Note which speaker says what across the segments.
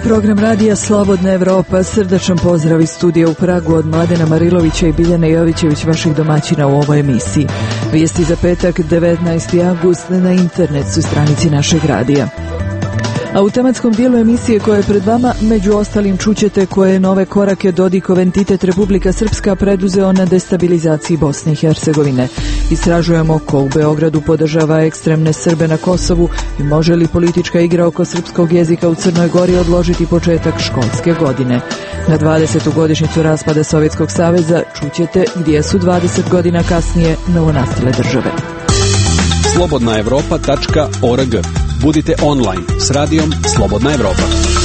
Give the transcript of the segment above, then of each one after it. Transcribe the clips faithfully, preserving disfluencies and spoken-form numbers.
Speaker 1: program radija Slobodna Evropa. Srdačan pozdrav iz studija u Pragu od Mladena Marilovića i Biljane Jovićević, vaših domaćina u ovoj emisiji. Vijesti za petak, devetnaesti avgust, na internet su stranici našeg radija. A u tematskom dijelu emisije koje je pred vama, među ostalim čućete koje nove korake Dodikov entitet Republika Srpska preduzeo na destabilizaciji Bosne i Hercegovine. Istražujemo ko u Beogradu podržava ekstremne Srbe na Kosovu i može li politička igra oko srpskog jezika u Crnoj Gori odložiti početak školske godine. Na dvadesetu godišnjicu raspada Sovjetskog saveza čućete gdje su dvadeset godina kasnije novonastale države.
Speaker 2: slobodna evropa tačka org. Budite online s radijom Slobodna Evropa.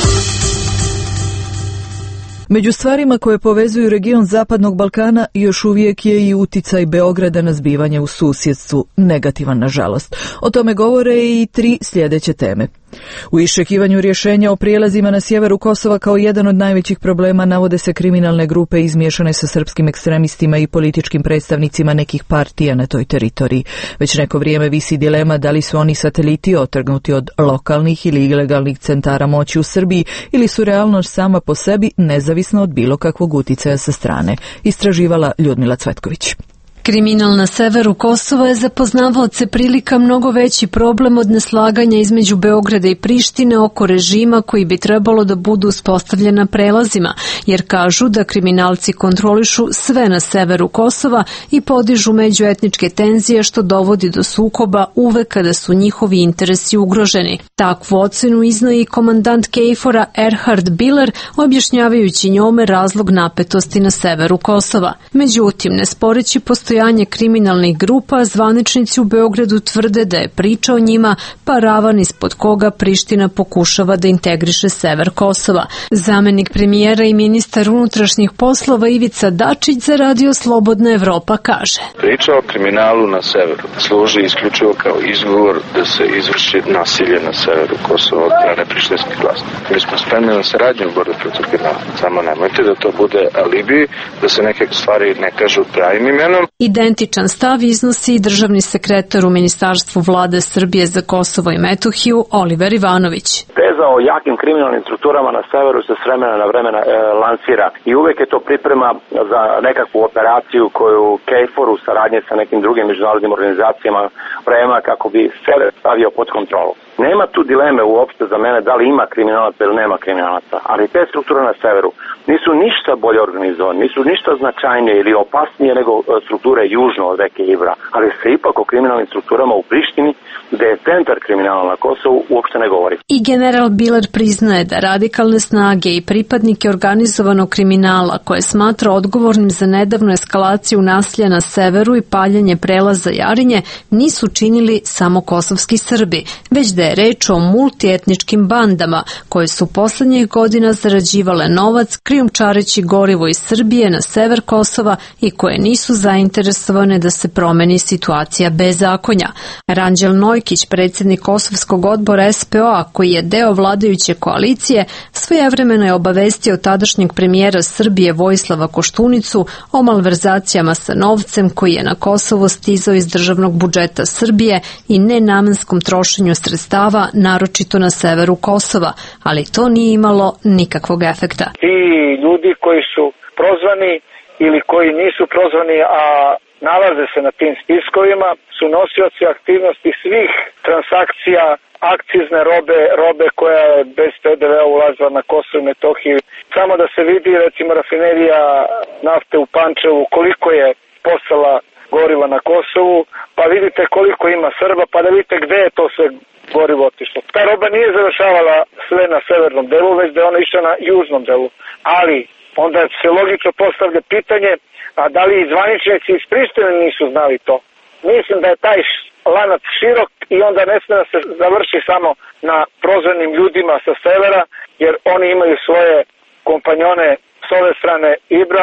Speaker 1: Među stvarima koje povezuju region Zapadnog Balkana još uvijek je i uticaj Beograda na zbivanje u susjedstvu, negativan nažalost. O tome govore i tri sljedeće teme. U iščekivanju rješenja o prijelazima na sjeveru Kosova kao jedan od najvećih problema navode se kriminalne grupe izmiješane sa srpskim ekstremistima i političkim predstavnicima nekih partija na toj teritoriji. Već neko vrijeme visi dilema da li su oni sateliti otrgnuti od lokalnih ili ilegalnih centara moći u Srbiji ili su realnost sama po sebi nezavisno od bilo kakvog uticaja sa strane. Istraživala Ljudmila Cvetković.
Speaker 3: Kriminal na severu Kosova je za poznavaoce prilika mnogo veći problem od neslaganja između Beograda i Prištine oko režima koji bi trebalo da budu uspostavljen na prelazima, jer kažu da kriminalci kontrolišu sve na severu Kosova i podižu međuetničke tenzije što dovodi do sukoba uvek kada su njihovi interesi ugroženi. Takvu ocenu iznao i komandant Kejfora Erhard Biller, objašnjavajući njome razlog napetosti na severu Kosova. Međutim, ne sporeći postojanje kriminalnih grupa, zvaničnici u Beogradu tvrde da je priča o njima paravan ispod koga Priština pokušava da integriše sever Kosova. Zamenik premijera i ministar unutrašnjih poslova Ivica Dačić za radio Slobodna Evropa kaže:
Speaker 4: Priča o kriminalu na severu služi isključivo kao izgovor da se izvrši nasilje na severu Kosova od strane prištinskih vlasti. Mi smo spremni na saradnju u borbi protiv kriminala. Samo nemojte da to bude alibi, da se neke stvari ne kažu pravim imenom.
Speaker 3: Identičan stav iznosi i državni sekretar u Ministarstvu vlade Srbije za Kosovo i Metohiju Oliver Ivanović.
Speaker 5: Teza o jakim kriminalnim strukturama na severu se s vremena na vremena e, lansira i uvek je to priprema za nekakvu operaciju koju Kejfor u saradnji sa nekim drugim međunarodnim organizacijama prema kako bi sever stavio pod kontrolu. Nema tu dileme uopšte za mene da li ima kriminalaca ili nema kriminalaca, ali te strukture na severu nisu ništa bolje organizovane, nisu ništa značajnije ili opasnije nego strukture južno od reke Ibra, ali se ipak o kriminalnim strukturama u Prištini, gde je centar kriminala na Kosovu, uopšte ne govori.
Speaker 3: I general Biller priznaje da radikalne snage i pripadnike organizovanog kriminala, koje smatra odgovornim za nedavnu eskalaciju nasilja na severu i paljenje prelaza Jarinje, nisu činili samo kosovski Srbi, već da je reč o multietničkim bandama koje su poslednjih godina zarađivale novac krijumčareći gorivo iz Srbije na sever Kosova i koje nisu zainteresovane da se promeni situacija bezakonja. Ranđel Nojkić, predsjednik Kosovskog odbora S P O-a, koji je deo vladajuće koalicije, svojevremeno je obavestio tadašnjeg premijera Srbije Vojislava Koštunicu o malverzacijama sa novcem koji je na Kosovo stizao iz državnog budžeta Srbije i nenamenskom trošenju sredstava, naročito na severu Kosova, ali to nije imalo nikakvog efekta.
Speaker 6: Ti ljudi koji su prozvani ili koji nisu prozvani, a nalaze se na tim spiskovima, su nosioci aktivnosti svih transakcija akcizne robe, robe koja je bez P D V-a ulazila na Kosovo i Metohiju. Samo da se vidi, recimo, rafinerija nafte u Pančevu, koliko je poslala goriva na Kosovu, pa vidite koliko ima Srba, pa da vidite gde je to sve gorivo otišlo. Ta roba nije završavala sve na severnom delu, već da je ona išla na južnom delu. Ali onda se logično postavlja pitanje, a da li i zvaničnici iz Prištine nisu znali to? Mislim da je taj lanac širok i onda ne sme da se završi samo na prozvanim ljudima sa severa, jer oni imaju svoje kompanjone s ove strane Ibra,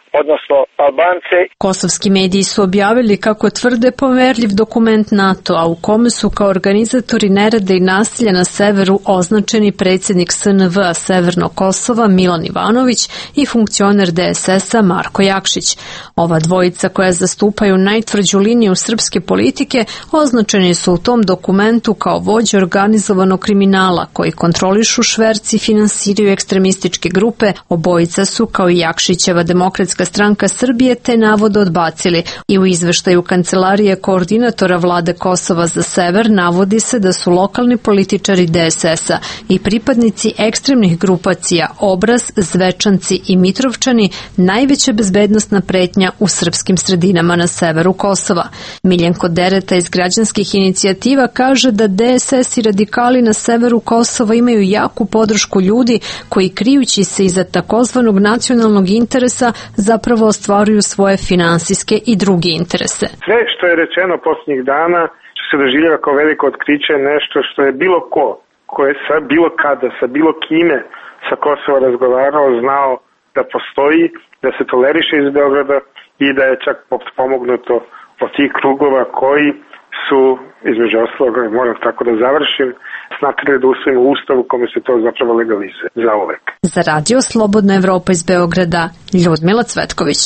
Speaker 6: odnosno Albance.
Speaker 3: Kosovski mediji su objavili kako tvrde poverljiv dokument NATO-a u kome su kao organizatori nereda i nasilja na severu označeni predsjednik S N V-a Severnog Kosova Milan Ivanović i funkcioner D S S-a Marko Jakšić. Ova dvojica koja zastupaju najtvrđu liniju srpske politike označeni su u tom dokumentu kao vođe organizovanog kriminala koji kontrolišu šverci i finansiraju ekstremističke grupe. Obojica su kao i Jakšićeva Demokratska stranka Srbije te navode odbacili i u izveštaju Kancelarije koordinatora vlade Kosova za sever navodi se da su lokalni političari D S S-a i pripadnici ekstremnih grupacija Obraz, Zvečanci i Mitrovčani najveća bezbednostna pretnja u srpskim sredinama na severu Kosova. Miljenko Dereta iz građanskih inicijativa kaže da D S S i radikali na severu Kosova imaju jaku podršku ljudi koji krijući se iza takozvanog nacionalnog interesa zapravo ostvaruju svoje finansijske i druge interese.
Speaker 7: Sve što je rečeno posljednjih dana što se doživljava kao veliko otkriće je nešto što je bilo ko, ko je sa bilo kada, sa bilo kime sa Kosova razgovarao, znao da postoji, da se toleriše iz Beograda i da je čak pomognuto od tih krugova koji su, između ostaloga, moram tako da završim, smatrali da usvojimo ustavu kome se to zapravo legalizuje za uvek.
Speaker 3: Za Radio Slobodna Evropa iz Beograda, Ljudmila Cvetković.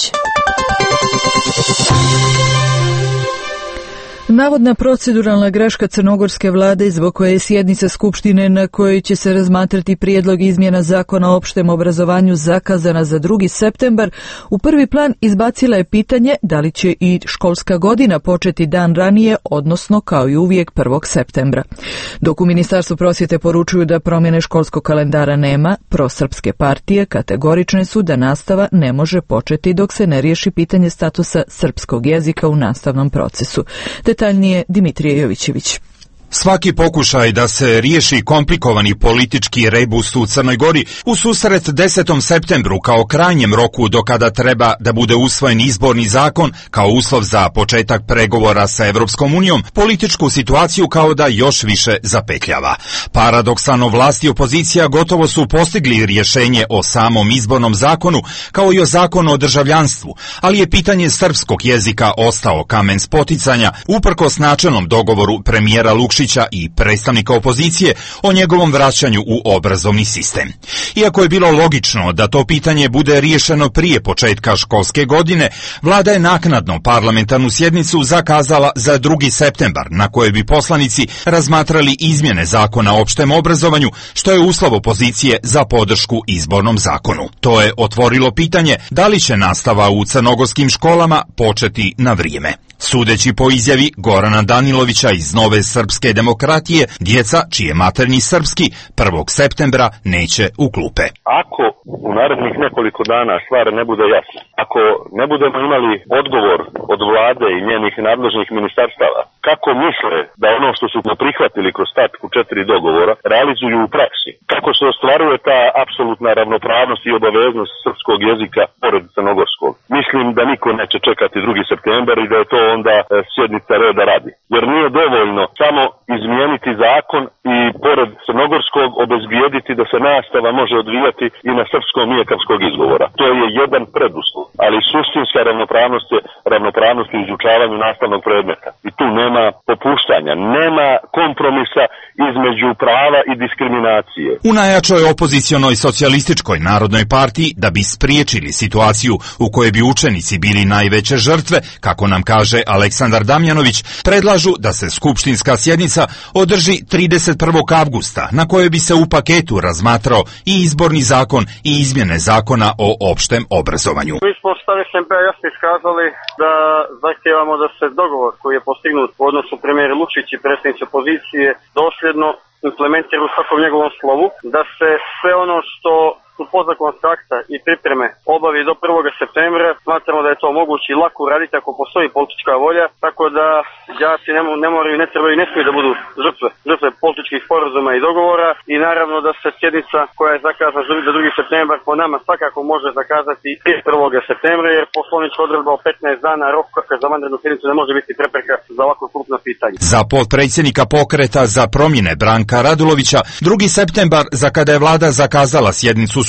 Speaker 1: Navodna proceduralna greška crnogorske vlade zbog koje je sjednica Skupštine na kojoj će se razmatrati prijedlog izmjena zakona o opštem obrazovanju zakazana za drugi septembar, u prvi plan izbacila je pitanje da li će i školska godina početi dan ranije, odnosno kao i uvijek prvog septembra. Dok u Ministarstvu prosvjete poručuju da promjene školskog kalendara nema, prosrpske partije kategorične su da nastava ne može početi dok se ne riješi pitanje statusa srpskog jezika u nastavnom procesu. Detaljnije Dimitrije Jovićević.
Speaker 8: Svaki pokušaj da se riješi komplikovani politički rebus u Crnoj Gori u susret desetom septembru kao krajnjem roku do kada treba da bude usvojen izborni zakon kao uslov za početak pregovora sa Evropskom unijom, političku situaciju kao da još više zapetljava. Paradoksalno vlast i opozicija gotovo su postigli rješenje o samom izbornom zakonu kao i o zakonu o državljanstvu, ali je pitanje srpskog jezika ostao kamen spoticanja uprkos načelnom dogovoru premijera Lukšića i predstavnika opozicije o njegovom vraćanju u obrazovni sistem. Iako je bilo logično da to pitanje bude riješeno prije početka školske godine, vlada je naknadno parlamentarnu sjednicu zakazala za drugi septembar, na kojoj bi poslanici razmatrali izmjene zakona o opštem obrazovanju, što je uslov opozicije za podršku izbornom zakonu. To je otvorilo pitanje da li će nastava u crnogorskim školama početi na vrijeme. Sudeći po izjavi Gorana Danilovića iz Nove srpske demokratije, djeca čije maternji srpski prvog septembra neće u klupe.
Speaker 9: Ako u narednih nekoliko dana stvar ne bude jasna, ako ne budemo imali odgovor od vlade i njenih nadležnih ministarstava, kako misle da ono što su prihvatili kroz tačku četiri dogovora realizuju u praksi, kako se ostvaruje ta apsolutna ravnopravnost i obaveznost srpskog jezika pored crnogorskog, mislim da niko neće čekati drugi septembar i da je to onda sjednica reda radi. Jer nije dovoljno samo izmijeniti zakon i pored crnogorskog obezbijediti da se nastava može odvijati i na srpskom ijekavskog izgovora. To je jedan preduslov, ali suštinska ravnopravnost je ravnopravnost u izučavanju nastavnog predmeta. I tu nema popuštanja, nema kompromisa između prava i diskriminacije.
Speaker 8: U najjačoj opozicionoj socijalističkoj narodnoj partiji, da bi spriječili situaciju u kojoj bi učenici bili najveće žrtve, kako nam kaže Aleksandar Damjanović, predlažu da se skupštinska sjednica održi trideset prvog avgusta, na kojoj bi se u paketu razmatrao i izborni zakon i izmjene zakona o opštem obrazovanju.
Speaker 10: Mi smo stav S M P-a jasno iskazali da zahtijevamo da se dogovor koji je postignut u odnosu premijera Lukšić i predsjednice opozicije dosljedno implementira u svakom njegovom slovu, da se sve ono što su podzakonska akta i pripreme obavi do prvog septembra. Smatramo da je to moguće i lako uraditi ako postoji politička volja, tako da đaci ne, ne moraju, ne trebaju i ne smiju da budu žrtve, žrtve političkih sporazuma i dogovora i naravno da se sjednica koja je zakazana za drugi septembar po nama svakako može zakazati i prvog septembra jer poslovnička odredba o petnaest dana rok za vanrednu sjednicu ne može biti prepreka za ovako krupno pitanje.
Speaker 8: Za potpredsjednika pokreta za promjene Branka Radulovića drugi septembar za kada je vlada zakazala sjednicu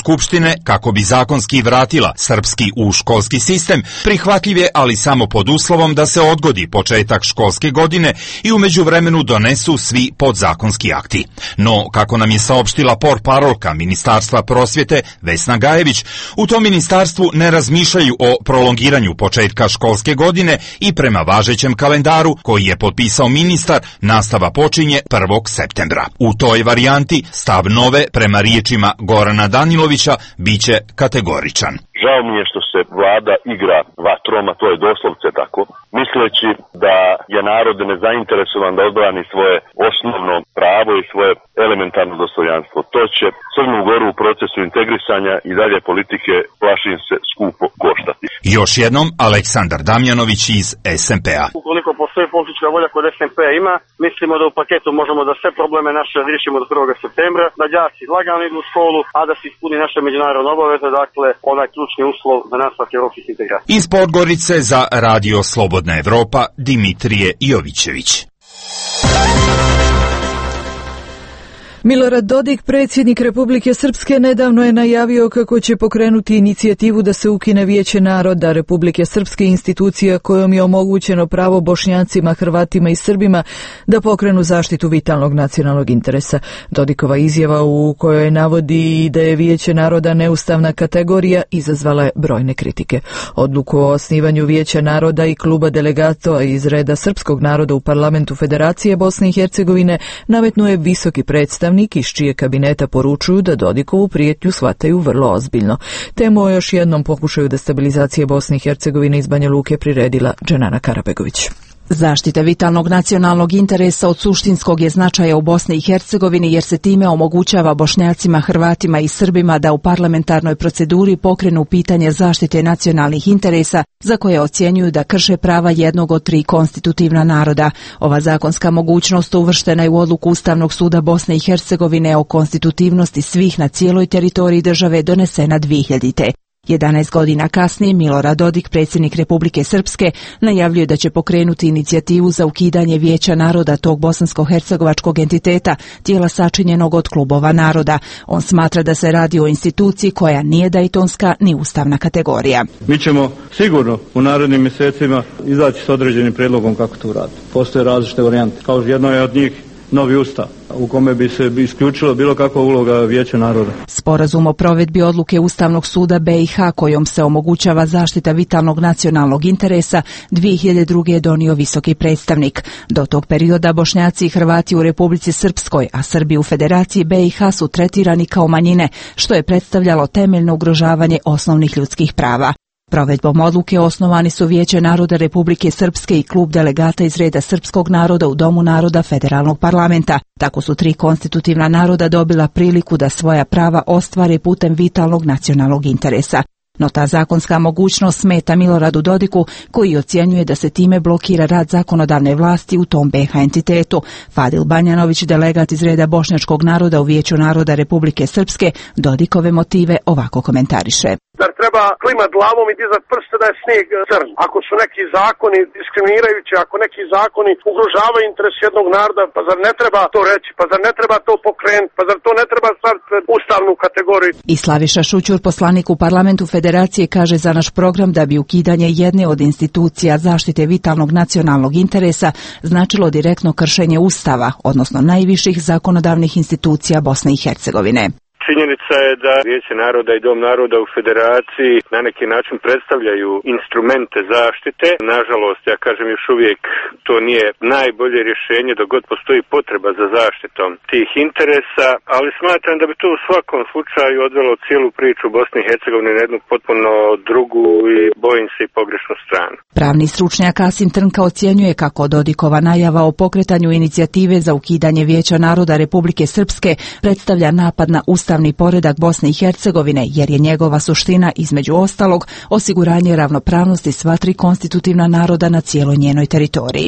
Speaker 8: Skupštine kako bi zakonski vratila srpski u školski sistem, prihvatljiv je, ali samo pod uslovom da se odgodi početak školske godine i u međuvremenu donesu svi podzakonski akti. No, kako nam je saopštila portparolka Ministarstva prosvjete Vesna Gajević, u tom ministarstvu ne razmišljaju o prolongiranju početka školske godine i prema važećem kalendaru koji je potpisao ministar, nastava počinje prvog septembra. U toj varijanti stav Nove prema riječima Gorana Danilovića biće kategoričan.
Speaker 9: Žao mi je što se vlada igra vatrom, a to je doslovce tako, misleći da je narod nezainteresovan da odbrani svoje osnovno pravo i svoje elementarno dostojanstvo. To će Crnu Goru u procesu integrisanja i dalje politike, plašim se, skupo koštati.
Speaker 8: Još jednom Aleksandar Damjanović iz es em pe a.
Speaker 10: Ukoliko postoji politička volja kod es em pe a ima, mislimo da u paketu možemo da sve probleme naše riješimo do prvog septembra, da đaci lagano idu u školu, a da se ispuni naše međunarodne obaveze, dakle onaj ključni uslov za nastavak evropskih integracija.
Speaker 8: Iz Podgorice za Radio Slobodna Evropa Dimitrije Jovićević.
Speaker 1: Milorad Dodik, predsjednik Republike Srpske, nedavno je najavio kako će pokrenuti inicijativu da se ukine Vijeće naroda Republike Srpske, institucija kojom je omogućeno pravo Bošnjacima, Hrvatima i Srbima da pokrenu zaštitu vitalnog nacionalnog interesa. Dodikova izjava u kojoj navodi da je Vijeće naroda neustavna kategorija izazvala je brojne kritike. Odluku o osnivanju Vijeća naroda i kluba delegata iz reda srpskog naroda u parlamentu Federacije Bosne i Hercegovine nametnuo je visoki predstavnik iz čije kabineta poručuju da Dodikovu prijetnju shvataju vrlo ozbiljno. Temu o još jednom pokušaju destabilizacije Bosne i Hercegovine iz Banja Luke priredila Dženana Karabegović.
Speaker 11: Zaštita vitalnog nacionalnog interesa od suštinskog je značaja u Bosni i Hercegovini jer se time omogućava Bošnjacima, Hrvatima i Srbima da u parlamentarnoj proceduri pokrenu pitanje zaštite nacionalnih interesa za koje ocjenjuju da krše prava jednog od tri konstitutivna naroda. Ova zakonska mogućnost uvrštena je u odluku Ustavnog suda Bosne i Hercegovine o konstitutivnosti svih na cijeloj teritoriji države donesena dvihiljadite. jedanaest godina kasnije Milorad Dodik, predsjednik Republike Srpske, najavljuje da će pokrenuti inicijativu za ukidanje Vijeća naroda tog bosansko-hercegovačkog entiteta, tijela sačinjenog od klubova naroda. On smatra da se radi o instituciji koja nije dajtonska ni ustavna kategorija.
Speaker 12: Mi ćemo sigurno u narednim mjesecima izaći s određenim prijedlogom kako to uraditi. Postoje različite varijante. Kao jedno je od njih novi ustav u kome bi se isključilo bilo kakva uloga Vijeća naroda.
Speaker 11: Sporazum o provedbi odluke Ustavnog suda be i ha kojom se omogućava zaštita vitalnog nacionalnog interesa dvije hiljade druge. je donio visoki predstavnik. Do tog perioda Bošnjaci i Hrvati u Republici Srpskoj, a Srbi u Federaciji be i ha su tretirani kao manjine, što je predstavljalo temeljno ugrožavanje osnovnih ljudskih prava. Provedbom odluke osnovani su Vijeće naroda Republike Srpske i klub delegata iz reda srpskog naroda u Domu naroda Federalnog parlamenta. Tako su tri konstitutivna naroda dobila priliku da svoja prava ostvare putem vitalnog nacionalnog interesa. No ta zakonska mogućnost smeta Miloradu Dodiku, koji ocjenjuje da se time blokira rad zakonodavne vlasti u tom be ha entitetu. Fadil Banjanović, delegat iz reda bošnjačkog naroda u Vijeću naroda Republike Srpske, Dodikove motive ovako komentariše.
Speaker 13: Zar treba klimat glavom i dizat prste da je snijeg crn? Ako su neki zakoni diskriminirajući, ako neki zakoni ugrožavaju interes jednog naroda, pa zar ne treba to reći, pa zar ne treba to pokrenuti, pa zar to ne treba staviti pred ustavnu kategoriju?
Speaker 11: I Slaviša Šućur, poslanik u parlamentu Federacije, kaže za naš program da bi ukidanje jedne od institucija zaštite vitalnog nacionalnog interesa značilo direktno kršenje Ustava, odnosno najviših zakonodavnih institucija Bosne i Hercegovine.
Speaker 14: Činjenica je da Vijeće naroda i Dom naroda u Federaciji na neki način predstavljaju instrumente zaštite. Nažalost, ja kažem još uvijek, to nije najbolje rješenje dok god postoji potreba za zaštitom tih interesa, ali smatram da bi to u svakom slučaju odvelo cijelu priču Bosne i Hercegovine na jednu potpuno drugu i bojim se i pogrešnu stranu.
Speaker 11: Pravni stručnjak Asim Trnka ocjenjuje kako Dodikova najava o pokretanju inicijative za ukidanje Vijeća naroda Republike Srpske predstavlja napad na ustavni poredak Bosne i Hercegovine, jer je njegova suština, između ostalog, osiguranje ravnopravnosti sva tri konstitutivna naroda na cijeloj njenoj teritoriji.
Speaker 13: Oni se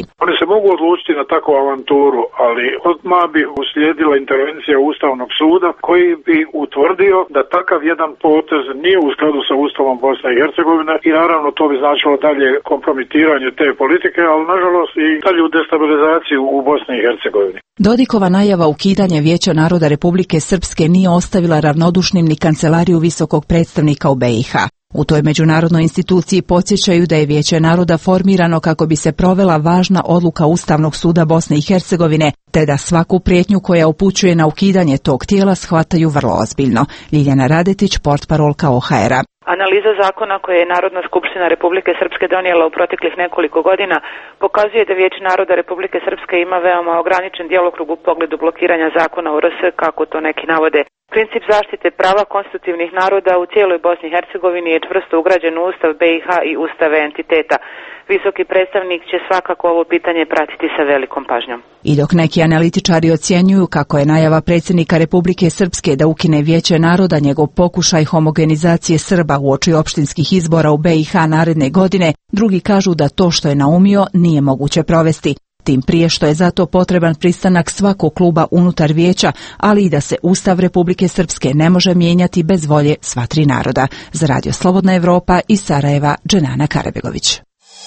Speaker 15: se mogu odlučiti na takvu avanturu, ali odmah bi uslijedila intervencija Ustavnog suda koji bi utvrdio da takav jedan potez nije u skladu sa Ustavom Bosne i Hercegovine i naravno to bi značilo dalje kompromitiranje te politike, ali nažalost i dalju destabilizaciju u Bosni i Hercegovini.
Speaker 11: Dodikova najava ukidanja Vijeća naroda Republike Srpske nije ostavila ravnodušnim ni kancelariju visokog predstavnika u B i H. U toj međunarodnoj instituciji podsjećaju da je Vijeće naroda formirano kako bi se provela važna odluka Ustavnog suda Bosne i Hercegovine, te da svaku prijetnju koja upućuje na ukidanje tog tijela shvataju vrlo ozbiljno. Ljiljana Radetić, portparolka O H R-a.
Speaker 16: Analiza zakona koje je Narodna skupština Republike Srpske donijela u proteklih nekoliko godina pokazuje da Vijeće naroda Republike Srpske ima veoma ograničen djelokrug u pogledu blokiranja zakona u R S, kako to neki navode. Princip zaštite prava konstitutivnih naroda u cijeloj Bosni i Hercegovini je čvrsto ugrađen u Ustav B i H i Ustave entiteta. Visoki predstavnik će svakako ovo pitanje pratiti sa velikom pažnjom.
Speaker 11: I dok neki analitičari ocjenjuju kako je najava predsjednika Republike Srpske da ukine Vijeće naroda njegov pokušaj homogenizacije Srba uoči opštinskih izbora u B i H naredne godine, drugi kažu da to što je naumio nije moguće provesti. Tim prije što je zato potreban pristanak svakog kluba unutar vijeća, ali i da se Ustav Republike Srpske ne može mijenjati bez volje sva tri naroda. Za Radio Slobodna Evropa iz Sarajeva, Dženana Karabegović.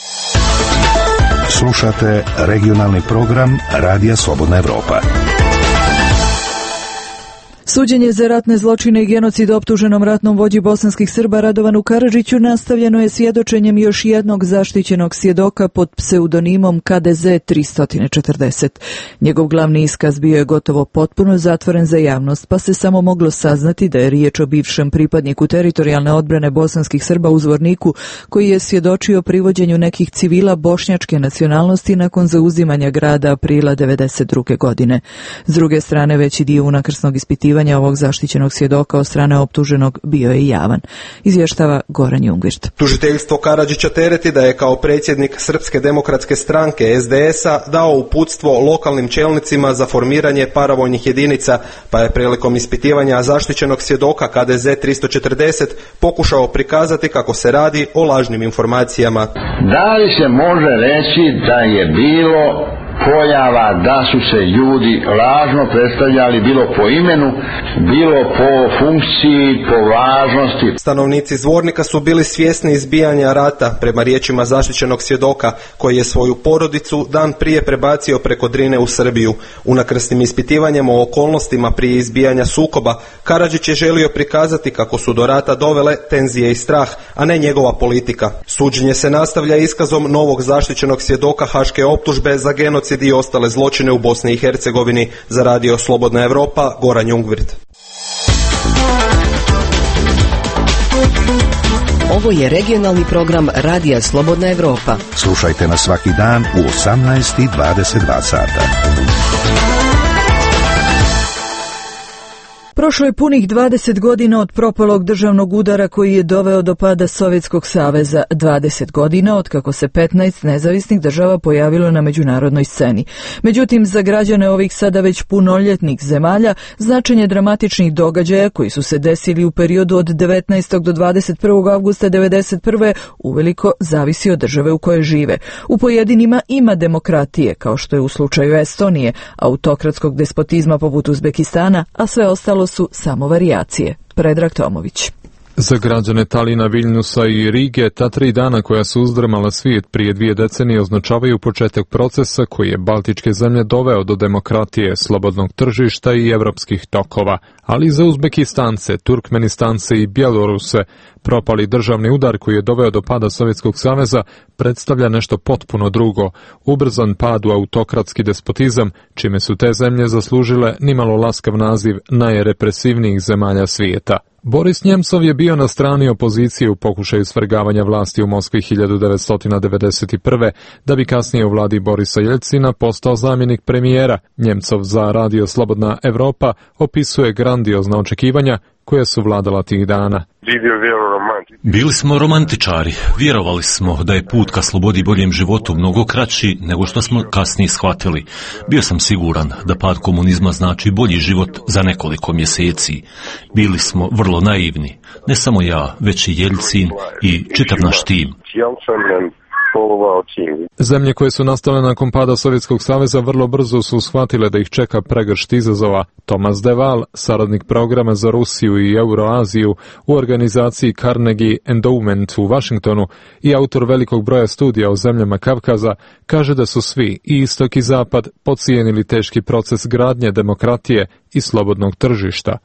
Speaker 17: Slušate regionalni program Radija Slobodna Evropa.
Speaker 1: Suđenje za ratne zločine i genocid optuženom ratnom vođi bosanskih Srba Radovanu Karadžiću nastavljeno je svjedočenjem još jednog zaštićenog svjedoka pod pseudonimom K D Z tristo četrdeset. Njegov glavni iskaz bio je gotovo potpuno zatvoren za javnost, pa se samo moglo saznati da je riječ o bivšem pripadniku teritorijalne odbrane bosanskih Srba u Zvorniku, koji je svjedočio privođenju nekih civila bošnjačke nacionalnosti nakon zauzimanja grada aprila devedeset druge. godine. S druge strane, veći dio unakrsnog ispitivanja ovog zaštićenog svjedoka od strane optuženog bio je javan. Izvještava Goran Jungvirt.
Speaker 18: Tužiteljstvo Karadžića tereti da je kao predsjednik Srpske demokratske stranke S D S-a dao uputstvo lokalnim čelnicima za formiranje paravojnih jedinica, pa je prilikom ispitivanja zaštićenog svjedoka K D Z tristo četrdeset pokušao prikazati kako se radi o lažnim informacijama.
Speaker 19: Da li se može reći da je bilo pojava da su se ljudi lažno predstavljali bilo po imenu, bilo po funkciji, po važnosti?
Speaker 18: Stanovnici Zvornika su bili svjesni izbijanja rata, prema riječima zaštićenog svjedoka, koji je svoju porodicu dan prije prebacio preko Drine u Srbiju. Unakrsnim ispitivanjem o okolnostima prije izbijanja sukoba, Karadžić je želio prikazati kako su do rata dovele tenzije i strah, a ne njegova politika. Suđenje se nastavlja iskazom novog zaštićenog svjedoka haške optužbe za genocid i ostale zločine u Bosni i Hercegovini. Za Radio Slobodna Evropa, Goran Jungvirt.
Speaker 20: Ovo je regionalni program Radija Slobodna Evropa.
Speaker 17: Slušajte nas svaki dan u osamnaest i dvadeset dva sata.
Speaker 1: Prošlo je punih dvadeset godina od propalog državnog udara koji je doveo do pada Sovjetskog saveza, dvadeset godina od kako se petnaest nezavisnih država pojavilo na međunarodnoj sceni. Međutim, za građane ovih sada već punoljetnih zemalja, značenje dramatičnih događaja koji su se desili u periodu od devetnaestog do dvadeset prvog avgusta devedeset prve uveliko zavisi od države u kojoj žive. U pojedinima ima demokratije, kao što je u slučaju Estonije, autokratskog despotizma poput Uzbekistana, a sve ostalo su samo varijacije. Predrag Tomović.
Speaker 21: Za građane Talina, Viljnusa i Rige, ta tri dana koja su uzdrmala svijet prije dvije decenije označavaju početak procesa koji je baltičke zemlje doveo do demokratije, slobodnog tržišta i evropskih tokova. Ali za Uzbekistance, Turkmenistance i Bjeloruse propali državni udar koji je doveo do pada Sovjetskog saveza predstavlja nešto potpuno drugo, ubrzan pad u autokratski despotizam, čime su te zemlje zaslužile nimalo laskav naziv najrepresivnijih zemalja svijeta. Boris Njemcov je bio na strani opozicije u pokušaju svrgavanja vlasti u Moskvi hiljadu devetsto devedeset prve. da bi kasnije u vladi Borisa Jeljcina postao zamjenik premijera. Njemcov za Radio Slobodna Evropa opisuje grandiozna očekivanja koja su vladala tih dana.
Speaker 22: Bili smo romantičari, vjerovali smo da je put ka slobodi i boljem životu mnogo kraći nego što smo kasnije shvatili. Bio sam siguran da pad komunizma znači bolji život za nekoliko mjeseci. Bili smo vrlo naivni, ne samo ja, već i Jeljcin i čitav naš tim.
Speaker 21: Zemlje koje su nastale nakon pada Sovjetskog saveza vrlo brzo su shvatile da ih čeka pregršt izazova. Thomas de Waal, saradnik programa za Rusiju i Euroaziju u organizaciji Carnegie Endowment u Washingtonu i autor velikog broja studija o zemljama Kavkaza, kaže da su svi, i istok i zapad, podcijenili teški proces gradnje demokratije i slobodnog tržišta.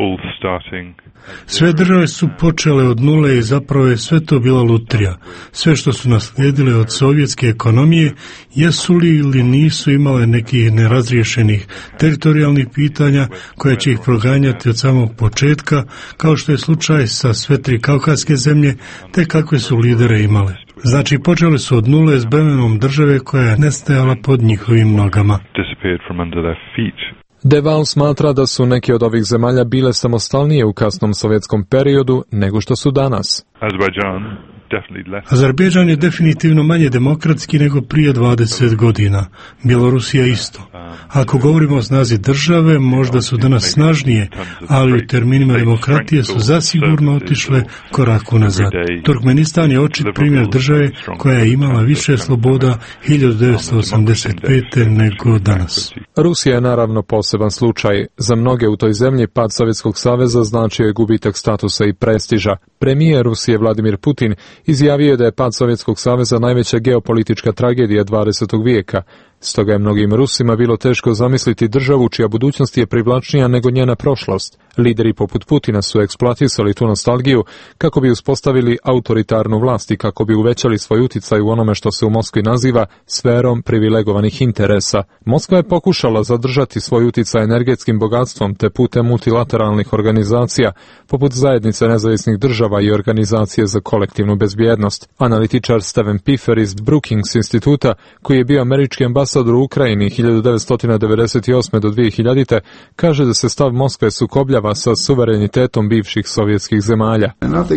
Speaker 2: Sve države su počele od nule i zapravo je sve to bila lutrija. Sve što su naslijedile od sovjetske ekonomije, jesu li ili nisu imale nekih nerazriješenih teritorijalnih pitanja koja će ih proganjati od samog početka, kao što je slučaj sa sve tri kavkaske zemlje, te kakve su lidere imale. Znači, počeli su od nule s bremenom države koja je nestajala pod njihovim nogama.
Speaker 21: De Waal smatra da su neke od ovih zemalja bile samostalnije u kasnom sovjetskom periodu nego što su danas.
Speaker 2: Azerbejdžan je definitivno manje demokratski nego prije dvadeset godina. Bjelorusija isto. Ako govorimo o snazi države, možda su danas snažnije, ali u terminima demokratije su zasigurno otišle korak unazad. Turkmenistan je očit primjer države koja je imala više sloboda hiljadu devetsto osamdeset pete. nego danas.
Speaker 21: Rusija je naravno poseban slučaj. Za mnoge u toj zemlji pad Sovjetskog saveza značio je gubitak statusa i prestiža. Premijer Rusije Vladimir Putin izjavio je da je pad Sovjetskog saveza najveća geopolitička tragedija dvadesetog vijeka. Stoga je mnogim Rusima bilo teško zamisliti državu čija budućnost je privlačnija nego njena prošlost. Lideri poput Putina su eksploatisali tu nostalgiju kako bi uspostavili autoritarnu vlast i kako bi uvećali svoj uticaj u onome što se u Moskvi naziva sferom privilegovanih interesa. Moskva je pokušala zadržati svoj uticaj energetskim bogatstvom te putem multilateralnih organizacija poput Zajednice nezavisnih država i Organizacije za kolektivnu bezbjednost. Analitičar Steven Piffer iz Brookings instituta, koji je bio američki ambasador u Ukrajini hiljadu devetsto devedeset osme do dvije hiljadite. kaže da se stav Moskve sukobljava sa suverenitetom bivših sovjetskih zemalja.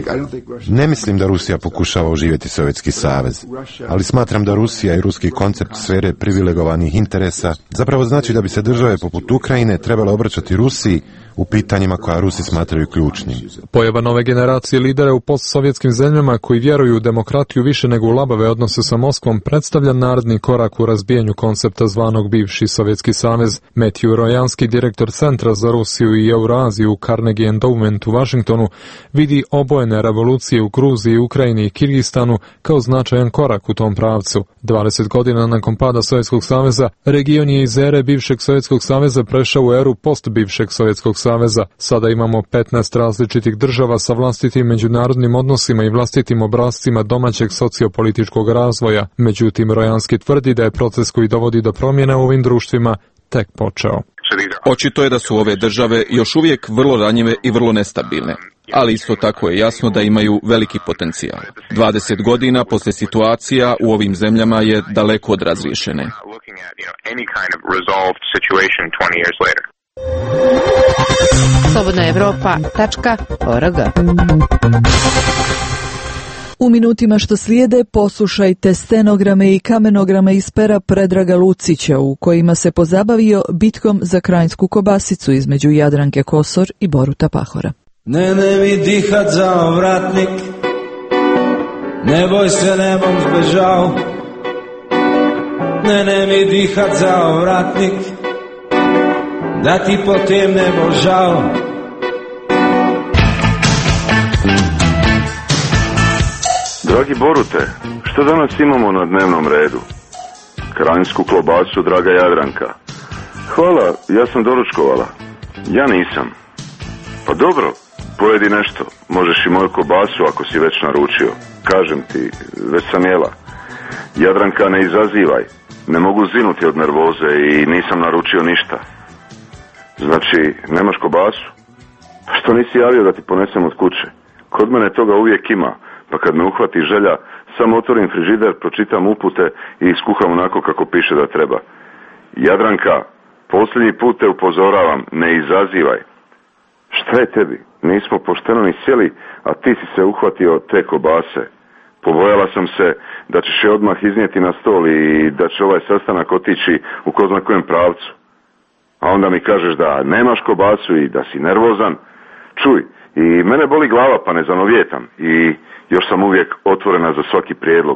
Speaker 4: Ne mislim da Rusija pokušava oživjeti Sovjetski savez, ali smatram da Rusija i ruski koncept sfere privilegovanih interesa zapravo znači da bi se države poput Ukrajine trebale obraćati Rusiji u pitanjima koja Rusi smatraju ključnim.
Speaker 21: Pojava nove generacije lidera u postsovjetskim zemljama koji vjeruju u demokratiju više nego u labave odnose sa Moskvom predstavlja naredni korak u razbijanju koncepta zvanog bivši Sovjetski savez. Matthew Rojanski, direktor Centra za Rusiju i Euraziju u Carnegie Endowment u Washingtonu, vidi obojene revolucije u Gruziji, Ukrajini i Kirgistanu kao značajan korak u tom pravcu. dvadeset godina nakon pada Sovjetskog saveza, region je iz ere bivšeg Sovjetskog saveza prešao u eru post bivšeg Sovjetskog saveza. Sada imamo petnaest različitih država sa vlastitim međunarodnim odnosima i vlastitim obrascima domaćeg sociopolitičkog razvoja. Međutim, Rojanski tvrdi da je proces koji dovodi do promjene u ovim društvima tek počeo.
Speaker 23: Očito je da su ove države još uvijek vrlo ranjive i vrlo nestabilne, ali isto tako je jasno da imaju veliki potencijal. dvadeset godina posle situacija u ovim zemljama je daleko od razriješene.
Speaker 20: slobodna evropa tačka org.
Speaker 1: U minutima što slijede poslušajte stenograme i kamenograme iz pera Predraga Lucića u kojima se pozabavio bitkom za Krajinsku kobasicu između Jadranke Kosor i Boruta Pahora.
Speaker 24: Ne, ne mi dihat za ovratnik, ne boj se, ne bom zbežal. Ne, ne mi dihat za ovratnik, da ti potem ne bo žal.
Speaker 25: Dragi Borute, što danas imamo na dnevnom redu? Krajinsku klobasu, draga Jadranka. Hvala, ja sam doručkovala. Ja nisam. Pa dobro, pojedi nešto. Možeš i moju klobasu ako si već naručio. Kažem ti, već sam jela. Jadranka, ne izazivaj. Ne mogu zinuti od nervoze i nisam naručio ništa. Znači, nemaš kobasu? Pa što nisi javio da ti ponesem od kuće? Kod mene toga uvijek ima. Pa kad me uhvati želja, samo otvorim frižider, pročitam upute i iskuham onako kako piše da treba. Jadranka, posljednji put te upozoravam, ne izazivaj. Šta je tebi? Nismo pošteno ni sjeli, a ti si se uhvatio te kobase. Pobojala sam se da ćeš je odmah iznijeti na stol i da će ovaj sastanak otići u ko zna kojem pravcu. A onda mi kažeš da nemaš kobasu i da si nervozan. Čuj, i mene boli glava pa ne zanovijetam i još sam uvijek otvorena za svaki prijedlog, pa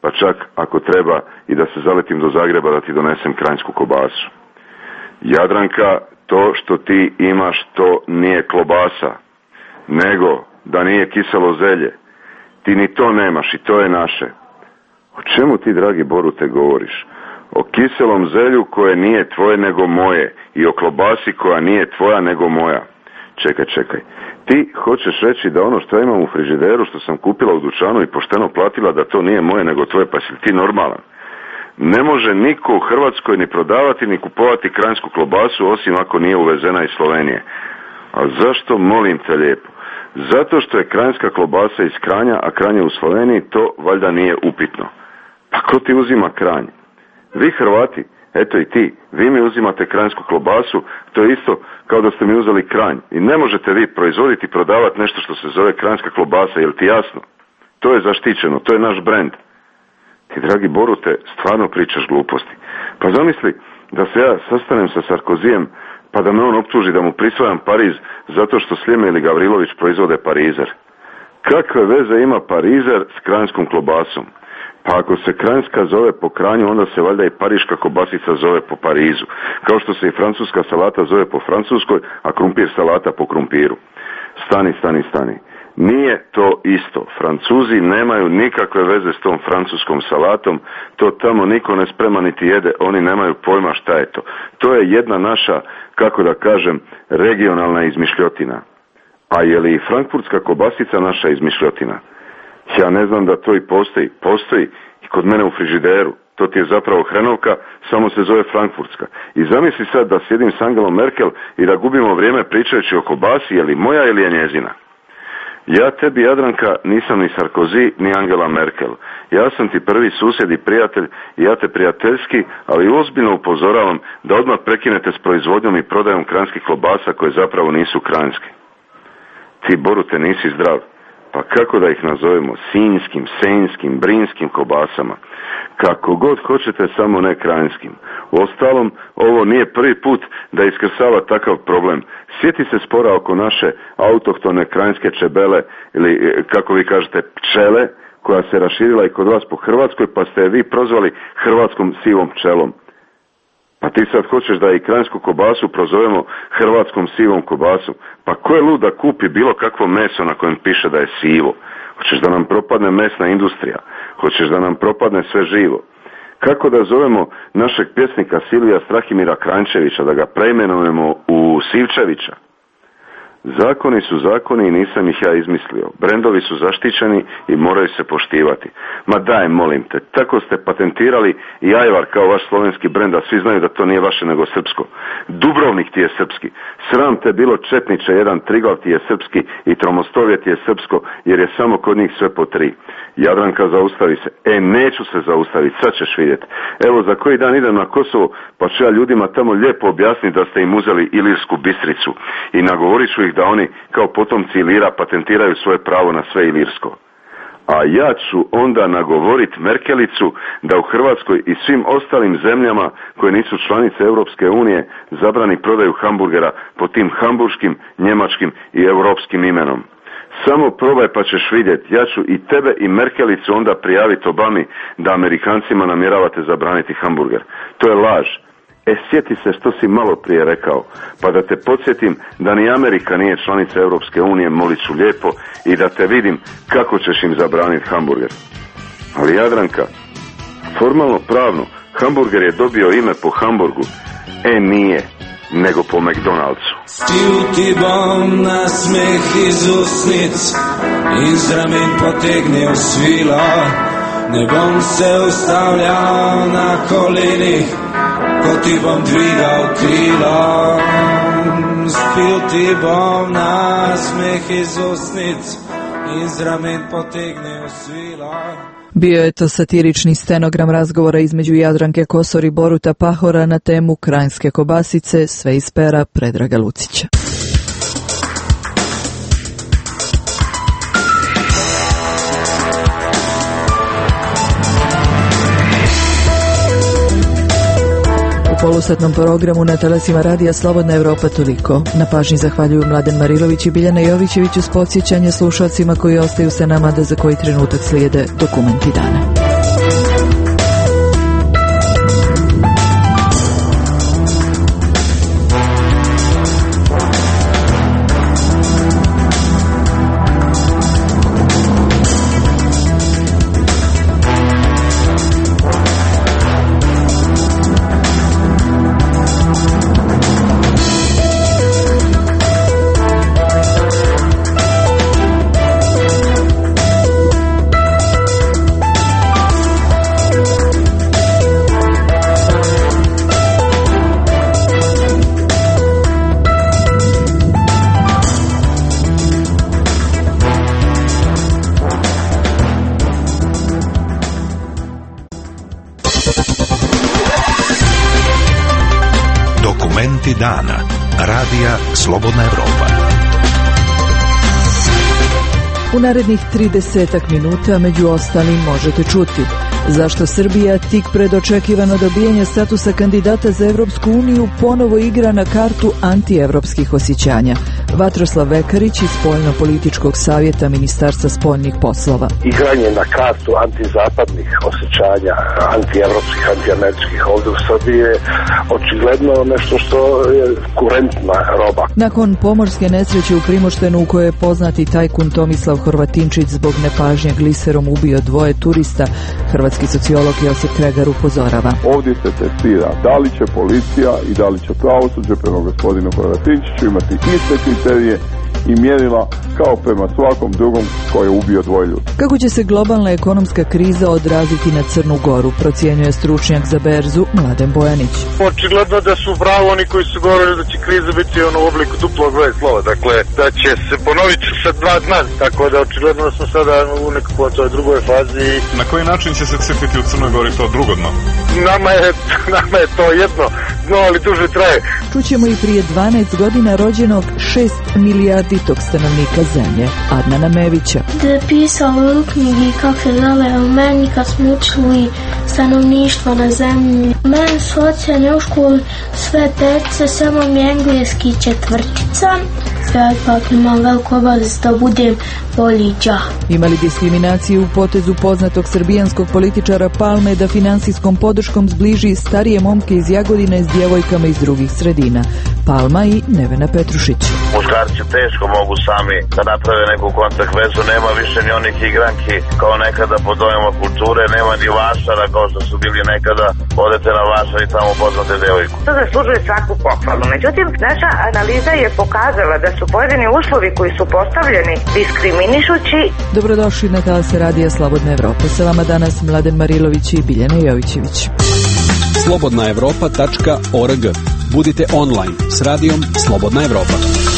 Speaker 25: pa čak ako treba i da se zaletim do Zagreba da ti donesem kranjsku kobasu. Jadranka, to što ti imaš to nije klobasa, nego da nije kiselo zelje. Ti ni to nemaš i to je naše. O čemu ti, dragi Borute, govoriš? O kiselom zelju koje nije tvoje nego moje i o klobasi koja nije tvoja nego moja. Čekaj, čekaj. Ti hoćeš reći da ono što ja imam u frižideru što sam kupila u dućanu i pošteno platila da to nije moje nego tvoje, pa si ti normalan? Ne može niko u Hrvatskoj ni prodavati ni kupovati kranjsku klobasu osim ako nije uvezena iz Slovenije. A zašto, molim te lijepo? Zato što je kranjska klobasa iz Kranja, a Kranje u Sloveniji, to valjda nije upitno. Pa ko ti uzima Kranj? Vi Hrvati, eto i ti, vi mi uzimate kranjsku klobasu, to je isto kao da ste mi uzeli Kranj. I ne možete vi proizvoditi i prodavati nešto što se zove kranjska klobasa, jel ti jasno? To je zaštićeno, to je naš brend. Ti, dragi Borute, stvarno pričaš gluposti. Pa zamisli da se ja sastanem sa Sarkozijem, pa da me on optuži da mu prisvajam Pariz zato što Sljeme ili Gavrilović proizvode parizer. Kakve veze ima parizer s kranjskom klobasom? Pa ako se kranjska zove po Kranju, onda se valjda i pariška kobasica zove po Parizu. Kao što se i francuska salata zove po francuskoj, a krumpir salata po krumpiru. Stani, stani, stani. Nije to isto. Francuzi nemaju nikakve veze s tom francuskom salatom. To tamo niko ne sprema niti jede. Oni nemaju pojma šta je to. To je jedna naša, kako da kažem, regionalna izmišljotina. A je li i frankfurtska kobasica naša izmišljotina? Ja ne znam da to i postoji. Postoji i kod mene u frižideru. To ti je zapravo hrenovka, samo se zove frankfurtska. I zamisli sad da sjedim s Angelom Merkel i da gubimo vrijeme pričajući o kobasi, je li moja ili je njezina. Ja tebi, Jadranka, nisam ni Sarkozy, ni Angela Merkel. Ja sam ti prvi susjed i prijatelj i ja te prijateljski, ali ozbiljno upozoravam da odmah prekinete s proizvodnjom i prodajom kranjskih klobasa koje zapravo nisu kranjske. Ti, Borute, nisi zdrav. Pa kako da ih nazovemo? Sinjskim, senjskim, brinskim kobasama. Kako god hoćete, samo ne kranjskim. Uostalom, ovo nije prvi put da iskrsava takav problem. Sjeti se spora oko naše autohtone kranjske čebele, ili kako vi kažete pčele, koja se raširila i kod vas po Hrvatskoj, pa ste je vi prozvali hrvatskom sivom pčelom. Pa ti sad hoćeš da i kranjsku kobasu prozovemo hrvatskom sivom kobasom. Pa ko je lud da kupi bilo kakvo meso na kojem piše da je sivo? Hoćeš da nam propadne mesna industrija? Hoćeš da nam propadne sve živo? Kako da zovemo našeg pjesnika Silvija Strahimira Kranjčevića, da ga preimenujemo u Sivčevića? Zakoni su zakoni i nisam ih ja izmislio. Brendovi su zaštićeni i moraju se poštivati. Ma daj, molim te, tako ste patentirali i Ajvar kao vaš slovenski brend, a svi znaju da to nije vaše nego srpsko. Dubrovnik ti je srpski. Sram te bilo, četniče, jedan Triglav ti je srpski i Tromostovje ti je srpsko, jer je samo kod njih sve po tri. Jadranka, zaustavi se. E, neću se zaustaviti, sad ćeš vidjeti. Evo, za koji dan idem na Kosovo, pa ću ja ljudima tamo lijepo objasniti da ste im uzeli Ilirsku Bistricu i nagovorit ću ih da oni kao potomci Ilira patentiraju svoje pravo na sve ilirsko. A ja ću onda nagovorit Merkelicu da u Hrvatskoj i svim ostalim zemljama koje nisu članice Europske unije zabrani prodaju hamburgera pod tim hamburškim, njemačkim i europskim imenom. Samo probaj pa ćeš vidjeti. Ja ću i tebe i Merkelicu onda prijaviti Obami da Amerikancima namjeravate zabraniti hamburger. To je laž. E, sjeti se što si malo prije rekao, pa da te podsjetim da ni Amerika nije članica Europske unije, molit ću lijepo, i da te vidim kako ćeš im zabraniti hamburger. Ali Jadranka, formalno pravno, hamburger je dobio ime po Hamburgu. E, nije, nego po McDonald'su.
Speaker 24: Stiju ti bom na smeh iz usnic, iz ramen potegne osvila, ne bom se ustavljao na kolini, ko ti bom dvigao krila. Spil ti bom na smeh iz usnic, iz ramen potegne osvila.
Speaker 1: Bio je to satirični stenogram razgovora između Jadranke Kosor i Boruta Pahora na temu kranjske kobasice, sve iz pera Predraga Lucića. U polusatnom programu na talasima Radija Slobodna Evropa toliko. Na pažnji zahvaljuju Mladen Marilović i Biljana Jovićević uz podsjećanje slušalcima koji ostaju sa nama da za koji trenutak slijede dokumenti dana.
Speaker 17: Dokumenti dana. Radija Slobodna Evropa.
Speaker 1: U narednih tridesetak minuta među ostalim možete čuti zašto Srbija tik pred očekivano dobijanje statusa kandidata za Evropsku uniju ponovo igra na kartu antievropskih osjećanja. Vatroslav Vekarić iz Spoljno-političkog savjeta Ministarstva spoljnih poslova.
Speaker 13: Igranje na kartu antizapadnih osjećanja, antievropskih, antiameričkih ovdje u Srbiji je očigledno nešto što je kurentna roba.
Speaker 1: Nakon pomorske nesreće u Primoštenu u kojoj je poznati tajkun Tomislav Horvatinčić zbog nepažnje gliserom ubio dvoje turista, hrvatski sociolog Josip Kregar upozorava.
Speaker 3: Ovdje se testira da li će policija i da li će pravosuđe prema gospodinu Horvatinčiću imati iste kriterije i mjerila kao prema svakom drugom koji je ubio dvoje ljudi.
Speaker 1: Kako će se globalna ekonomska kriza odraziti na Crnu Goru, procjenjuje stručnjak za berzu Mladen Bojanić.
Speaker 5: Očigledno da su pravo oni koji su govorili da će kriza biti ono u obliku duplog ve slova, dakle da će se ponoviti sa dva dna, tako da očigledno da smo sada u nekakvoj toj drugoj fazi.
Speaker 6: Na koji način će se crpiti u Crnoj Gori to drugo dno?
Speaker 5: Nama je, nama je to jedno dno, ali duže traje.
Speaker 1: Čućemo i prije dvanaest godina rođenog šest milijarditog stanovnika zemlje, Adnana Mevića.
Speaker 7: Da je pisalo u knjigi kako se zove u meni kad smo učili stanovništvo na zemlji. Meni su ocjene u školi sve petice, samo mi engleski četvrtica. Ja ipak imam veliku obavezu da budem bolji đak.
Speaker 1: Imali diskriminaciju u potezu poznatog srbijanskog političara Palme da finansijskom podrškom zbliži starije momke iz Jagodine s djevojkama iz drugih sredina. Palma i Nevena Petrušić.
Speaker 9: Muškarci teško mogu sami da naprave neku kontakt vezu, nema više ni onih igranki kao nekada pod dojmom kulture, nema ni vašara kao što su bili nekada, odete na vašar i tamo poznate devojku.
Speaker 26: To zaslužuje svaku pohvalu, međutim naša analiza je pokazala da su pojedini uslovi koji su postavljeni diskriminišući.
Speaker 1: Dobrodošli na talase Radija Slobodna Evropa. Sa vama danas Mladen Marilović i Biljana Jovićević.
Speaker 27: slobodna evropa tačka org. Budite online s radijom Slobodna Evropa.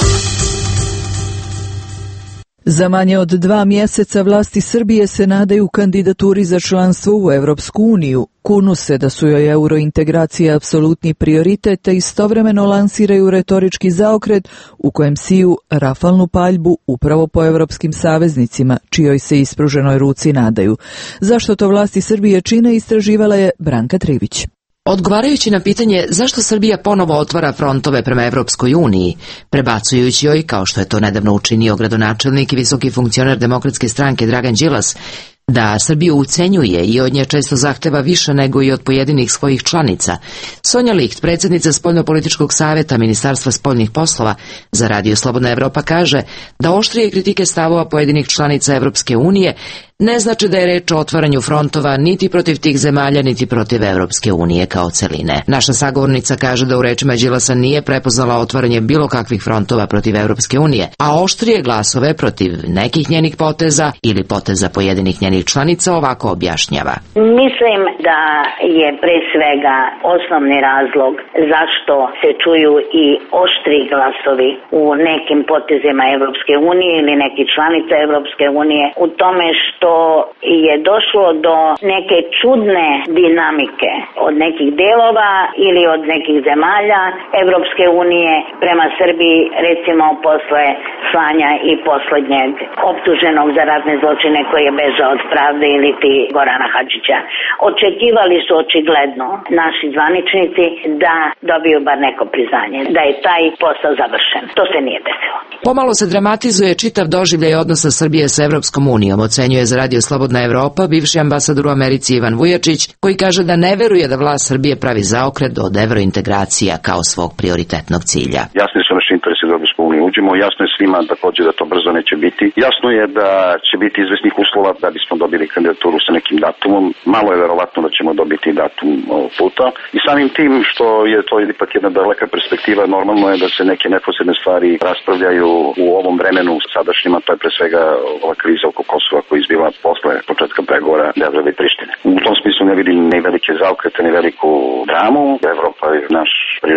Speaker 1: Za manje od dva mjeseca vlasti Srbije se nadaju kandidaturi za članstvo u Evropsku uniju. Kunu se da su joj eurointegracija apsolutni prioritet, te istovremeno lansiraju retorički zaokret u kojem siju rafalnu paljbu upravo po evropskim saveznicima, čijoj se ispruženoj ruci nadaju. Zašto to vlasti Srbije čine, istraživala je Branka Trivić.
Speaker 28: Odgovarajući na pitanje zašto Srbija ponovo otvara frontove prema Evropskoj uniji, prebacujući joj, kao što je to nedavno učinio gradonačelnik i visoki funkcioner Demokratske stranke Dragan Đilas, da Srbiju ucenjuje i od nje često zahteva više nego i od pojedinih svojih članica, Sonja Licht, predsjednica Spoljno-političkog savjeta Ministarstva spoljnih poslova za Radio Slobodna Evropa, kaže da oštrije kritike stavova pojedinih članica Evropske unije ne znači da je reč o otvaranju frontova niti protiv tih zemalja, niti protiv Evropske unije kao celine. Naša sagovornica kaže da u rečima Đilasa nije prepoznala otvaranje bilo kakvih frontova protiv Evropske unije, a oštrije glasove protiv nekih njenih poteza ili poteza pojedinih njenih članica ovako objašnjava.
Speaker 29: Mislim da je pre svega osnovni razlog zašto se čuju i oštri glasovi u nekim potezima Evropske unije ili nekih članica Evropske unije u tome što je došlo do neke čudne dinamike od nekih delova ili od nekih zemalja Evropske unije prema Srbiji, recimo posle slanja i poslednjeg optuženog za ratne zločine koji je bežao od pravde ili ti Gorana Hadžića. Očekivali su očigledno naši zvaničnici da dobiju bar neko priznanje, da je taj posao završen. To se nije desilo.
Speaker 28: Pomalo se dramatizuje čitav doživljaj odnosa Srbije sa Evropskom unijom, ocenjuje za Radio Slobodna Evropa bivši ambasador u Americi Ivan Vujačić, koji kaže da ne veruje da vlast Srbije pravi zaokret od evrointegracija kao svog prioritetnog cilja.
Speaker 30: Jasni su naši interesi da Evropsku uniju uđemo, jasno je svima također da to brzo neće biti. Jasno je da će biti izvesnih uslova da bismo dobili kandidaturu sa nekim datumom. Malo je verovatno da ćemo dobiti datum ovog puta. I samim tim što je to ipak jedna daleka perspektiva, normalno je da se neke neposredne stvari raspravljaju u ovom vremenu sadašnjima, to je pre svega ova kriza oko Kosova koja je izbila posle početka pregovora Beograda i Prištine. U tom smislu ne vidim ni velike zaokrete, ni veliku dramu. Evropa je naš prioritet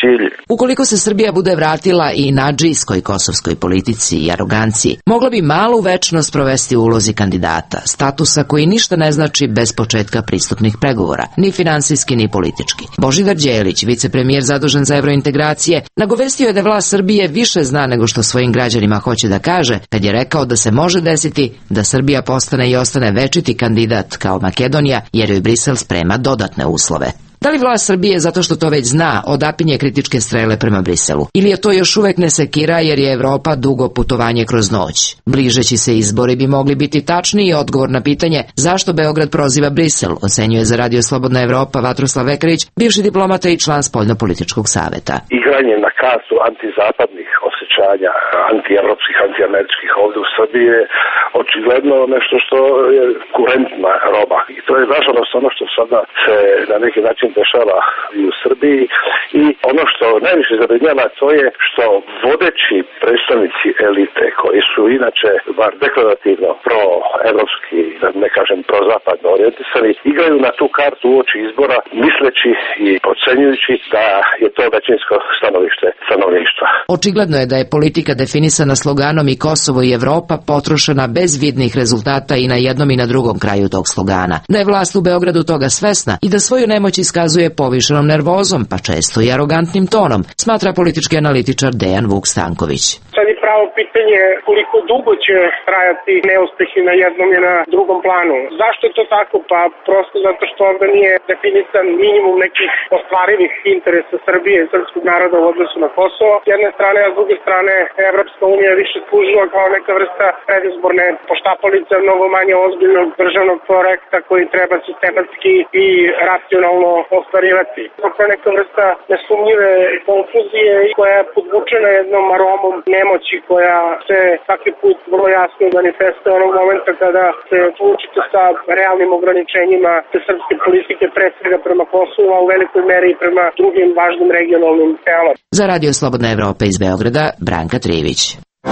Speaker 30: cilj.
Speaker 28: Ukoliko se Srbija bude vratila i nadžijskoj kosovskoj politici i aroganciji, mogla bi malu večnost provesti u ulozi kandidata, statusa koji ništa ne znači bez početka pristupnih pregovora, ni finansijski ni politički. Božidar Đelić, vicepremijer zadužen za evrointegracije, nagovestio je da vlast Srbije više zna nego što svojim građanima hoće da kaže, kad je rekao da se može desiti da Srbija postane i ostane večiti kandidat kao Makedonija, jer joj Brisel sprema dodatne uslove. Da li vlast Srbije, zato što to već zna, odapinje kritičke strele prema Briselu? Ili je to još uvek ne sekira jer je Evropa dugo putovanje kroz noć? Bližeći se izbori bi mogli biti tačniji odgovor na pitanje zašto Beograd proziva Brisel, ocenjuje za Radio Slobodna Evropa Vatroslav Vekarić, bivši diplomata i član Spoljnopolitičkog saveta.
Speaker 13: Igranje na kartu antizapadnih osjećanja, antievropskih, antiameričkih ovdje u Srbiji je očigledno nešto što je kurentna roba. I to je nažalost ono što sada se na neki način dešava i u Srbiji i ono što najviše zabrinjava to je što vodeći predstavnici elite koji su inače bar deklarativno proevropski, da ne kažem prozapadno orijentisani, igraju na tu kartu uoči izbora misleći i procenjujući da je to većinsko stanovište stanovništva.
Speaker 28: Očigledno je da je politika definisana sloganom i Kosovo i Evropa potrošena bez vidnih rezultata i na jednom i na drugom kraju tog slogana. Da je vlast u Beogradu toga svesna i da svoju nemoć iskazuje povišenom nervozom, pa često i arogantnim tonom, smatra politički analitičar Dejan Vuk Stanković.
Speaker 13: Sad je pravo pitanje koliko dugo će trajati neuspehi na jednom i na drugom planu. Zašto je to tako? Pa prosto zato što ovdje nije definisan minimum nekih ostvarivih interesa Srbije i srpskog naroda u odnosu na Kosovo. S jedne strane, a s druge strane, Evropska unija više služila kao neka vrsta predizborne poštapalice, mnogo manje ozbiljnog državnog projekta koji treba sistematski i racionalno ostvarivati. To je neka vrsta nesumnjive konfuzije koja je podvučena jednom aromom nemoći koja se svaki put vrlo jasno manifestuje onog momenta kada se suočite sa realnim ograničenjima te srpske politike, pre svega prema Kosovu, a u velikoj meri i prema drugim važnim regionalnim telom.
Speaker 28: Za Radio Slobodna Evropa iz Beograda, Branka Trivić.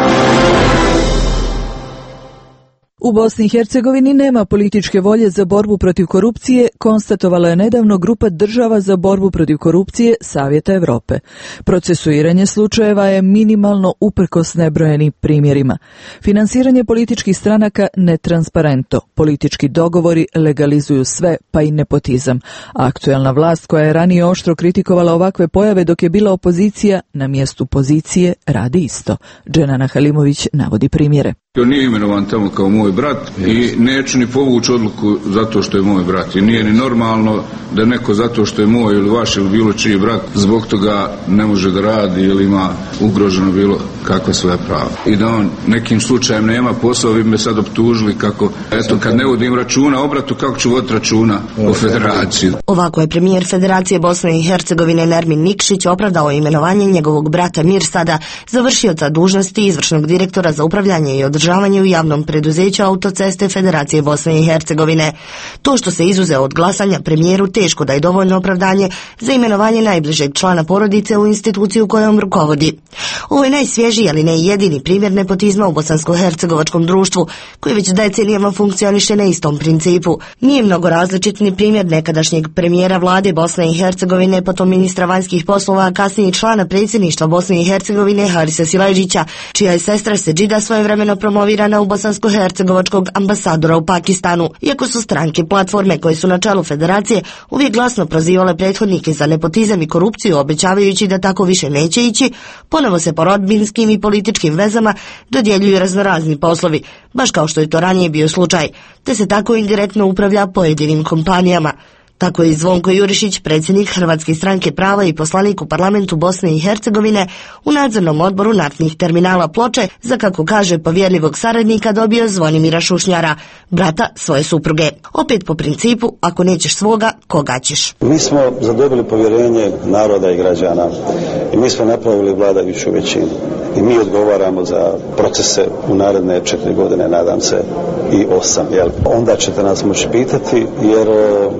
Speaker 1: U Bosni i Hercegovini nema političke volje za borbu protiv korupcije, konstatovala je nedavno grupa država za borbu protiv korupcije Savjeta Evrope. Procesuiranje slučajeva je minimalno uprkos nebrojenim primjerima. Finansiranje političkih stranaka netransparentno. Politički dogovori legalizuju sve, pa i nepotizam. Aktuelna vlast koja je ranije oštro kritikovala ovakve pojave dok je bila opozicija, na mjestu pozicije radi isto. Dženana Halimović navodi primjere.
Speaker 8: Nije imenovan tamo kao moj brat i neću ni povući odluku zato što je moj brat. I nije ni normalno da neko zato što je moj ili vaš ili bilo čiji brat zbog toga ne može da radi ili ima ugroženo bilo kakva svoja prava. I da on nekim slučajem nema posao, vi me sad optužili kako, eto, kad ne vodim računa o bratu, kako ću voditi računa o federaciji.
Speaker 10: Ovako je premijer Federacije Bosne i Hercegovine Nermin Nikšić opravdao imenovanje njegovog brata Mirsada za vršioca dužnosti izvršnog direktora za upravljanje i održavanje u javnom preduzeću Autoceste Federacije Bosne i Hercegovine. To što se izuzeo od glasanja premijeru teško da je dovoljno opravdanje za imenovanje najbližeg člana porodice u instituciju kojom rukovodi. Ovo je najsvježiji, ali ne i jedini primjer nepotizma u bosansko-hercegovačkom društvu, koji već decenijama funkcioniše na istom principu. Nije mnogo različit ni primjer nekadašnjeg premijera vlade Bosne i Hercegovine, potom ministra vanjskih poslova, a kasnije člana predsjedništva Bosne i Hercegovine Harisa Silajđića, čija je sestra Seđida svojevremeno promovirana u bosansko-hercegovačkog ambasadora u Pakistanu. Iako su stranke platforme koje su na čelu federacije uvijek glasno prozivale prethodnike za nepotizam i korupciju, obećavajući da tako više neće ići, ponovo se po rodbinskim i političkim vezama dodjeljuju raznorazni poslovi, baš kao što je to ranije bio slučaj, te se tako indirektno upravlja pojedinim kompanijama. Tako je Zvonko Jurišić, predsjednik Hrvatske stranke prava i poslanik u parlamentu Bosne i Hercegovine, u nadzornom odboru naftnih terminala Ploče, za, kako kaže, povjerljivog saradnika dobio Zvonimira Šušnjara, brata svoje supruge. Opet po principu, ako nećeš svoga, koga ćeš?
Speaker 11: Mi smo zadobili povjerenje naroda i građana i mi smo napravili vladajuću većinu. I mi odgovaramo za procese u naredne četiri godine, nadam se, i osam. Jel? Onda ćete nas moći pitati, jer moramo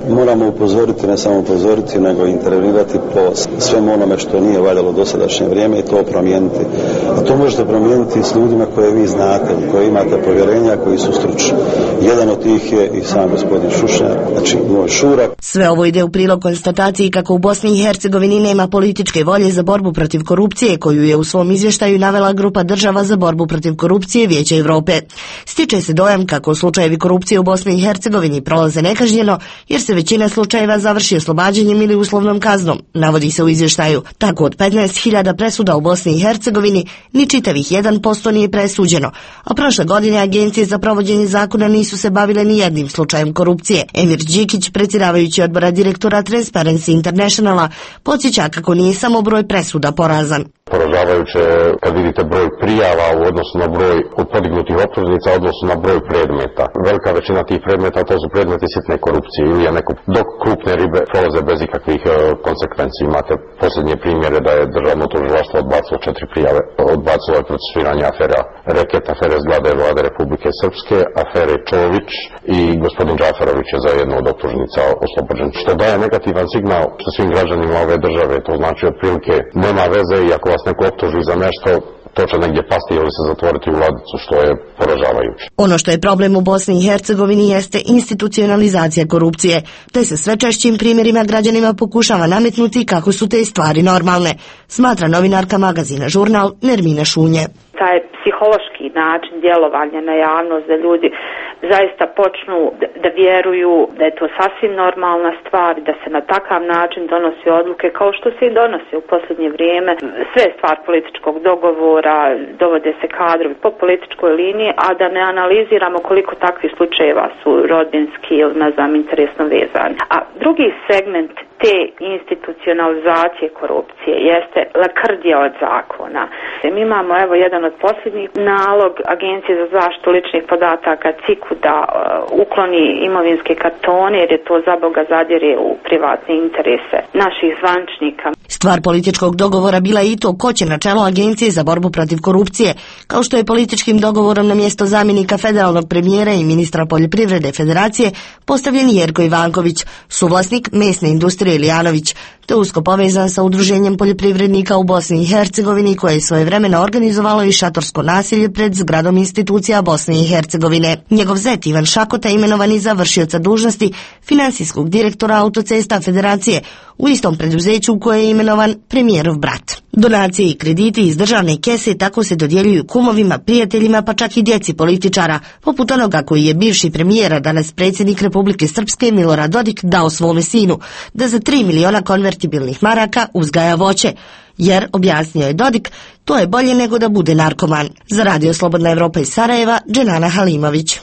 Speaker 11: upozoriti, ne samo upozoriti, nego intervenirati po svemu onome što nije valjalo dosadašnje vrijeme i to promijeniti. A to možete promijeniti s ljudima koje vi znate, koje imate povjerenja, koji su stručni. Jedan od tih je i sam gospodin Šušnjar, znači moj šurak.
Speaker 10: Sve ovo ide u prilog konstataciji kako u Bosni i Hercegovini nema političke volje za borbu protiv korupcije, koju je u svom izvještaju navela grupa država za borbu protiv korupcije Vijeća Europe. Stiče se dojam kako slučajevi korupcije u Bosni i Hercegovini prolaze nekažnjeno, jer se većina slučajeva završi oslobađanjem ili uslovnom kaznom, navodi se u izvještaju. Tako od petnaest hiljada presuda u Bosni i Hercegovini ni čitavih jedan posto nije presuđeno, a prošle godine agencije za provođenje zakona nisu se bavile ni jednim slučajem korupcije. Emir Đikić, predsjedavajući odbora direktora Transparency Internationala, podsjeća kako nije samo broj presuda porazan.
Speaker 2: Poražavajuće kad vidite broj prijava u odnosu na broj podignutih optužnica u odnosu na broj predmeta. Velika većina tih predmeta to su predmeti sitne korupcije ili je neko, dok krupne ribe prolaze bez ikakvih uh, konsekvenci. Imate posljednje primjere da je državno tužilaštvo odbacilo četiri prijave. Odbacilo je procesuiranje afera Reket, afere Zglade Vlade Republike Srpske, afere Čović i gospodin Džaferović je za jednu od optužnica oslobođen. Što daje negativan signal svim građanima ove države. To znači otprilike nema veze i ako vas neko optuži za nešto, to će negdje pasti ili se zatvoriti u ladicu, što je poražavajuće.
Speaker 10: Ono što je problem u Bosni i Hercegovini jeste institucionalizacija korupcije, te se sve češćim primjerima građanima pokušava nametnuti kako su te stvari normalne, smatra novinarka magazina Žurnal Nermina Šunje.
Speaker 4: Taj psihološki način djelovanja na javnost, da ljudi zaista počnu da vjeruju da je to sasvim normalna stvar, da se na takav način donosi odluke kao što se i donosi u posljednje vrijeme. Sve je stvar političkog dogovora, dovode se kadrovi po političkoj liniji, a da ne analiziramo koliko takvih slučajeva su rodbinski ili ne znam interesno vezani. A drugi segment te institucionalizacije korupcije jeste lakrdija od zakona. Mi imamo evo jedan od posljednjih nalog Agencije za zaštitu ličnih podataka C I K-u da uh, ukloni imovinske kartone jer je to za Boga zadire u privatne interese naših zvančnika.
Speaker 10: Stvar političkog dogovora bila je i to ko će na čelo Agencije za borbu protiv korupcije, kao što je političkim dogovorom na mjesto zamjenika federalnog premijera i ministra poljoprivrede Federacije postavljen Jerko Ivanković, suvlasnik mesne industrije Ilijanović, te usko povezan sa udruženjem poljoprivrednika u Bosni i Hercegovini koje je svojevremeno organizovalo i šatorsko nasilje pred zgradom institucija Bosne i Hercegovine. Njegov zet Ivan Šakota imenovani za vršioca dužnosti financijskog direktora Autocesta Federacije u istom preduzeću u koje je imenovan premijerov brat. Donacije i krediti iz državne kese tako se dodjeljuju kumovima, prijateljima pa čak i djeci političara, poput onoga koji je bivši premijer, danas predsjednik Republike Srpske Milorad Dodik dao svome sinu, da za tri miliona konvertibilnih maraka uzgaja voće. Jer, objasnio je Dodik, to je bolje nego da bude narkoman. Za Radio Slobodna Evropa iz Sarajeva, Dženana Halimović.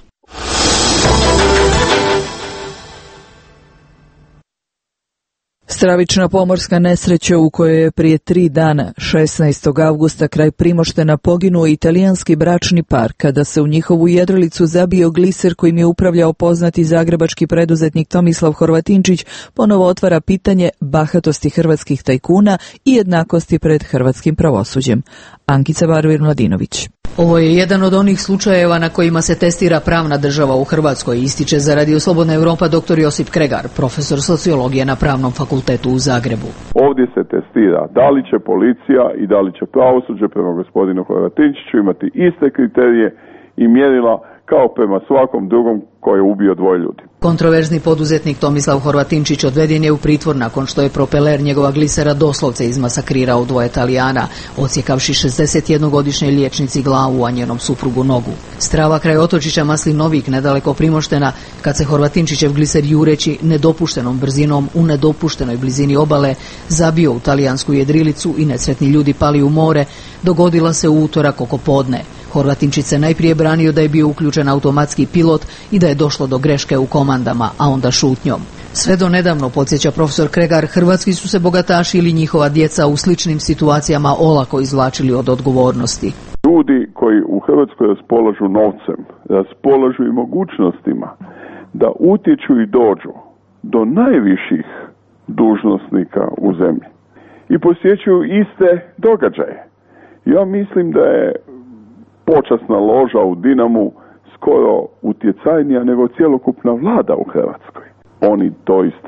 Speaker 1: Stravična pomorska nesreća u kojoj je prije tri dana, šesnaestog avgusta, kraj Primoštena poginuo italijanski bračni par kada se u njihovu jedrilicu zabio gliser kojim je upravljao poznati zagrebački preduzetnik Tomislav Horvatinčić, ponovo otvara pitanje bahatosti hrvatskih tajkuna i jednakosti pred hrvatskim pravosuđem. Ankica Barvir-Mladinović.
Speaker 12: Ovo je jedan od onih slučajeva na kojima se testira pravna država u Hrvatskoj, ističe za Radio Slobodna Evropa doktor Josip Kregar, profesor sociologije na Pravnom fakultetu u Zagrebu.
Speaker 3: Ovdje se testira da li će policija i da li će pravosuđe prema gospodinu Horvatinčiću imati iste kriterije i mjerila kao prema svakom drugom koji je ubio dvoje ljudi.
Speaker 12: Kontroverzni poduzetnik Tomislav Horvatinčić odveden je u pritvor nakon što je propeler njegova glisera doslovce izmasakrirao dvoje Talijana, odsjekavši šezdesetjednogodišnjoj liječnici glavu, a njenom suprugu nogu. Strava kraj otočića Maslin Novik, nedaleko Primoštena, kad se Horvatinčićev gliser jureći nedopuštenom brzinom u nedopuštenoj blizini obale zabio u talijansku jedrilicu i nesretni ljudi pali u more, dogodila se u utorak oko podne. Horvatinčić se najprije branio da je bio uključen automatski pilot i da je došlo do greške u komandama, a onda šutnjom. Sve do nedavno, podsjeća profesor Kregar, hrvatski su se bogataši ili njihova djeca u sličnim situacijama olako izvlačili od odgovornosti.
Speaker 3: Ljudi koji u Hrvatskoj raspolažu novcem, raspolažu i mogućnostima da utječu i dođu do najviših dužnosnika u zemlji i posjećuju iste događaje. Ja mislim da je počasna loža u Dinamu skoro utjecajnija nego cjelokupna vlada u Hrvatskoj. Oni doista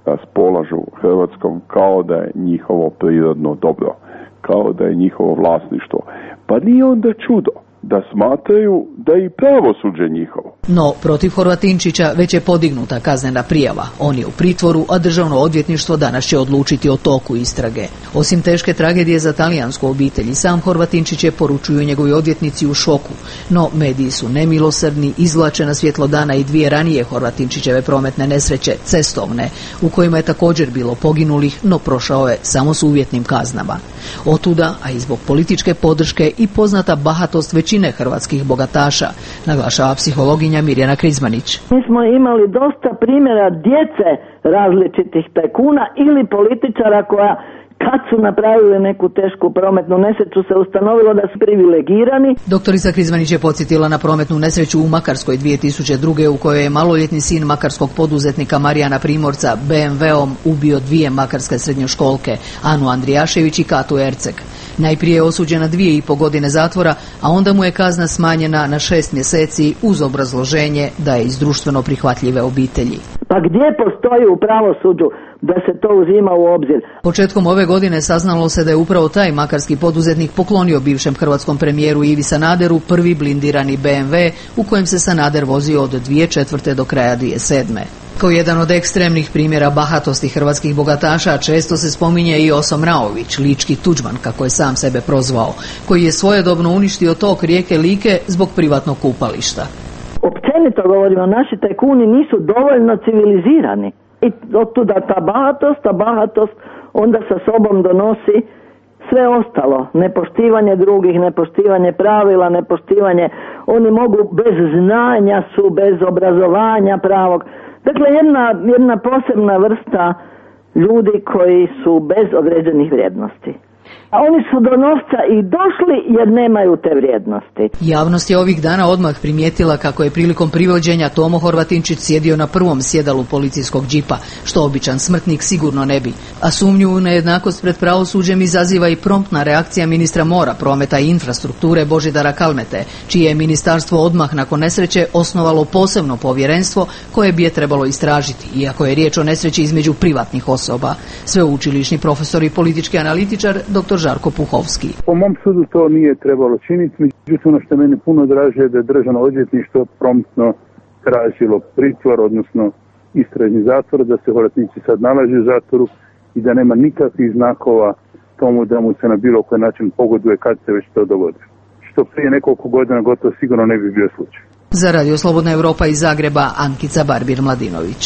Speaker 3: raspolažu Hrvatskom kao da je njihovo prirodno dobro, kao da je njihovo vlasništvo. Pa nije onda čudo da smatraju da je i pravosuđe njihovo.
Speaker 12: No, protiv Horvatinčića već je podignuta kaznena prijava. On je u pritvoru, a državno odvjetništvo danas će odlučiti o toku istrage. Osim teške tragedije za talijansku obitelj, i sam Horvatinčić je, poručuju njegovi odvjetnici, u šoku. No, mediji su nemilosrdni, izvlače na svjetlo dana i dvije ranije Horvatinčićeve prometne nesreće, cestovne, u kojima je također bilo poginulih, no prošao je samo s uvjetnim kaznama. Otuda, a i zbog političke podrške i poznata bahatost većine hrvatskih bogataša, naglašava psihologinja Mirjana Krizmanić.
Speaker 14: Mi smo imali dosta primjera djece različitih tajkuna ili političara koja kad su napravili neku tešku prometnu nesreću se ustanovilo da su privilegirani.
Speaker 12: Doktorica Krizmanić je podsjetila na prometnu nesreću u Makarskoj dvije tisuće druge. u kojoj je maloljetni sin makarskog poduzetnika Marijana Primorca be em veom ubio dvije makarske srednjoškolke, Anu Andrijašević i Katu Erceg. Najprije je osuđen na dvije i po godine zatvora, a onda mu je kazna smanjena na šest mjeseci uz obrazloženje da je iz društveno prihvatljive obitelji.
Speaker 14: Pa gdje postoji u pravosuđu da se to uzima u obzir?
Speaker 12: Početkom ove godine saznalo se da je upravo taj makarski poduzetnik poklonio bivšem hrvatskom premijeru Ivi Sanaderu prvi blindirani be em ve u kojem se Sanader vozio od dvije tisuće četvrte do kraja dvije tisuće sedme. Kao jedan od ekstremnih primjera bahatosti hrvatskih bogataša često se spominje i Oso Mraović, lički Tuđman, kako je sam sebe prozvao, koji je svojedobno uništio tok rijeke Like zbog privatnog kupališta.
Speaker 14: Općenito govorimo, naši tajkuni nisu dovoljno civilizirani. I otuda ta bahatost, ta bahatost onda sa sobom donosi sve ostalo. Nepoštivanje drugih, nepoštivanje pravila, nepoštivanje. Oni mogu bez znanja su, bez obrazovanja pravog. Dakle, jedna, jedna posebna vrsta ljudi koji su bez određenih vrijednosti. A oni su do novca i došli jer nemaju te vrijednosti.
Speaker 12: Javnost je ovih dana odmah primijetila kako je prilikom privođenja Tomo Horvatinčić sjedio na prvom sjedalu policijskog džipa, što običan smrtnik sigurno ne bi. A sumnju u nejednakost pred pravosuđem izaziva i promptna reakcija ministra mora, prometa i infrastrukture Božidara Kalmete, čije je ministarstvo odmah nakon nesreće osnovalo posebno povjerenstvo koje bi je trebalo istražiti, iako je riječ o nesreći između privatnih osoba. Sveučilišni profesor i politički analitičar doktor Žarko Puhovski.
Speaker 15: Po mom sudu to nije trebalo činiti, međutim ono što meni puno draže je da je državno odvjetništvo promptno tražilo pritvor, odnosno istražni zatvor, da se Horvatinčić sad nalazi u zatvoru i da nema nikakvih znakova tomu da mu se na bilo koji način pogoduje kad se već to dogodi. Što prije nekoliko godina gotovo sigurno ne bi bio slučaj.
Speaker 12: Za Radio Slobodna Europa iz Zagreba, Ankica Barbir Mladinović.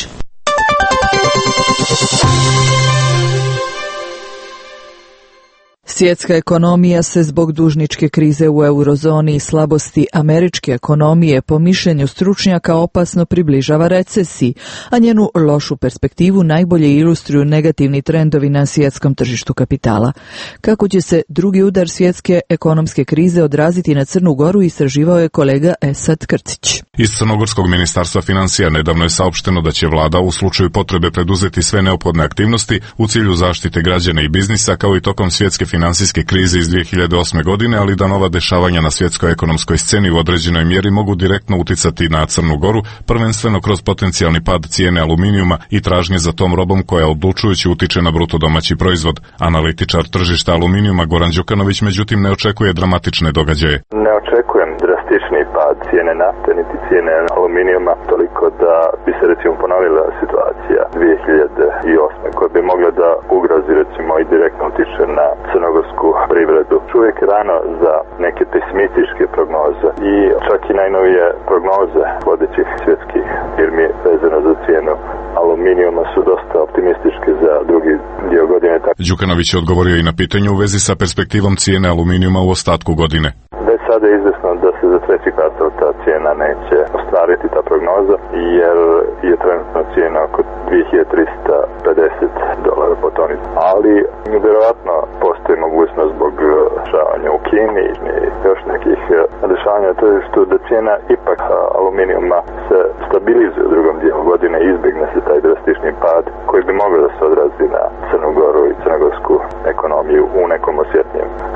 Speaker 1: Svjetska ekonomija se zbog dužničke krize u eurozoni i slabosti američke ekonomije po mišljenju stručnjaka opasno približava recesiji, a njenu lošu perspektivu najbolje ilustruju negativni trendovi na svjetskom tržištu kapitala. Kako će se drugi udar svjetske ekonomske krize odraziti na Crnu Goru, istraživao je kolega Esad Krcić.
Speaker 6: Iz Crnogorskog ministarstva financija nedavno je saopšteno da će vlada u slučaju potrebe preduzeti sve neophodne aktivnosti u cilju zaštite građana i biznisa, kao i tokom svjetske financijske krize iz dvije hiljade osme. godine, ali da nova dešavanja na svjetskoj ekonomskoj sceni u određenoj mjeri mogu direktno uticati na Crnu Goru, prvenstveno kroz potencijalni pad cijene aluminijuma i tražnje za tom robom koja odlučujući utiče na bruto domaći proizvod. Analitičar tržišta aluminijuma Goran Đukanović međutim ne očekuje dramatične događaje.
Speaker 16: Ne očekujem drastični pad cijene nafte niti cijene aluminijuma, toliko da bi se recimo ponovila situacija dvije hiljade osme. koja bi mogla da ugrozi recimo i direktno utiče na crnogorsku privredu. Uvijek je rano za neke pesimističke prognoze i čak i najnovije prognoze vodećih svjetskih firmi vezano za cijenu aluminijuma su dosta optimističke za drugi dio godine.
Speaker 6: Đukanović je odgovorio i na pitanje u vezi sa perspektivom cijene aluminijuma u ostatku godine.
Speaker 16: Već sada je izvesno da se za treći kvartal ta cijena neće ostvariti, ta prognoza, jer je trenutno cijena oko dvije hiljade trista pedeset dolara po toni. Ali vjerovatno postoji mogućnost zbog dešavanja u Kini i još nekih dešavanja na tržištu da cijena ipak aluminijuma se stabilizuje u drugom dijelu godine i izbjegne se taj drastični pad koji bi mogao da se odrazi na Crnu Goru i crnogorsku ekonomiju u nekom osjetnijem smislu.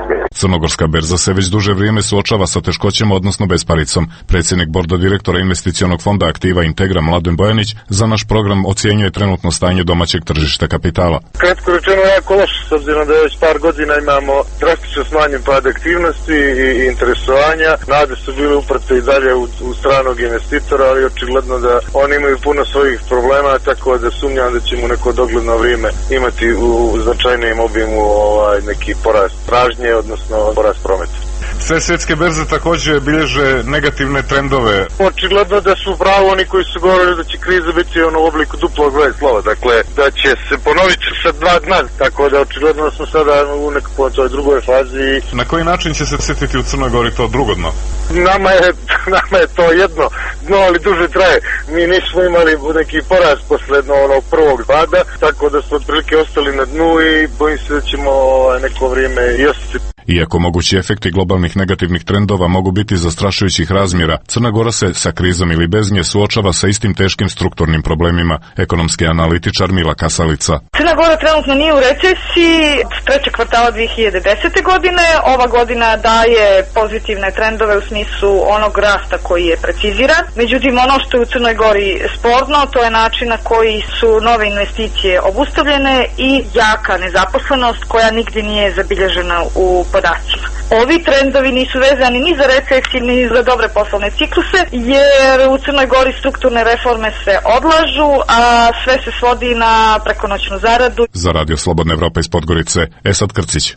Speaker 6: Crnogorska berza se već duže vrijeme suočava sa teškoćama, odnosno besparicom. Predsjednik borda direktora investicionog fonda Aktiva Integra Mladen Bojanić za naš program ocjenjuje trenutno stanje domaćeg tržišta kapitala.
Speaker 5: Kratko rečeno jako loše, s obzirom da već par godina imamo drastično smanjen pad aktivnosti i interesovanja. Nade su bile uprte i dalje u, u stranog investitora, ali očigledno da oni imaju puno svojih problema, tako da sumnjam da ćemo neko dogledno vrijeme imati u značajnijem obimu ovaj, neki porast tražnje, odnosno porast prometa.
Speaker 6: Sve svjetske berze također bilježe negativne trendove.
Speaker 5: Očigledno da su pravo oni koji su govorili da će kriza biti ono u obliku duplog V slova, dakle da će se ponoviti sa dva dna, tako da očigledno smo sada u nekoj toj drugoj fazi.
Speaker 6: Na koji način će se sjetiti u Crnoj Gori to drugo dno?
Speaker 5: Nama je, nama je to jedno dno, ali duže traje. Mi nismo imali neki porast posle onog prvog pada, tako da smo otprilike ostali na dnu i bojim se da ćemo neko vrijeme i ostati.
Speaker 6: Iako mogući efekti globalnih negativnih trendova mogu biti zastrašujućih razmjera, Crna Gora se sa krizom ili bez nje suočava sa istim teškim strukturnim problemima. Ekonomski analitičar Mila Kasalica.
Speaker 17: Crna Gora trenutno nije u recesiji, trećeg kvartala dvije hiljade desete. godine. Ova godina daje pozitivne trendove u smislu onog rasta koji je preciziran. Međutim, ono što je u Crnoj Gori sporno, to je način na koji su nove investicije obustavljene i jaka nezaposlenost koja nigdje nije zabilježena u podacima. Ovi trendovi nisu vezani ni za recesiju ni za dobre poslovne cikluse, jer u Crnoj Gori strukturne reforme se odlažu, a sve se svodi na prekonoćnu zaradu.
Speaker 6: Za Radio Slobodna Evropa iz Podgorice, Esad Krcić.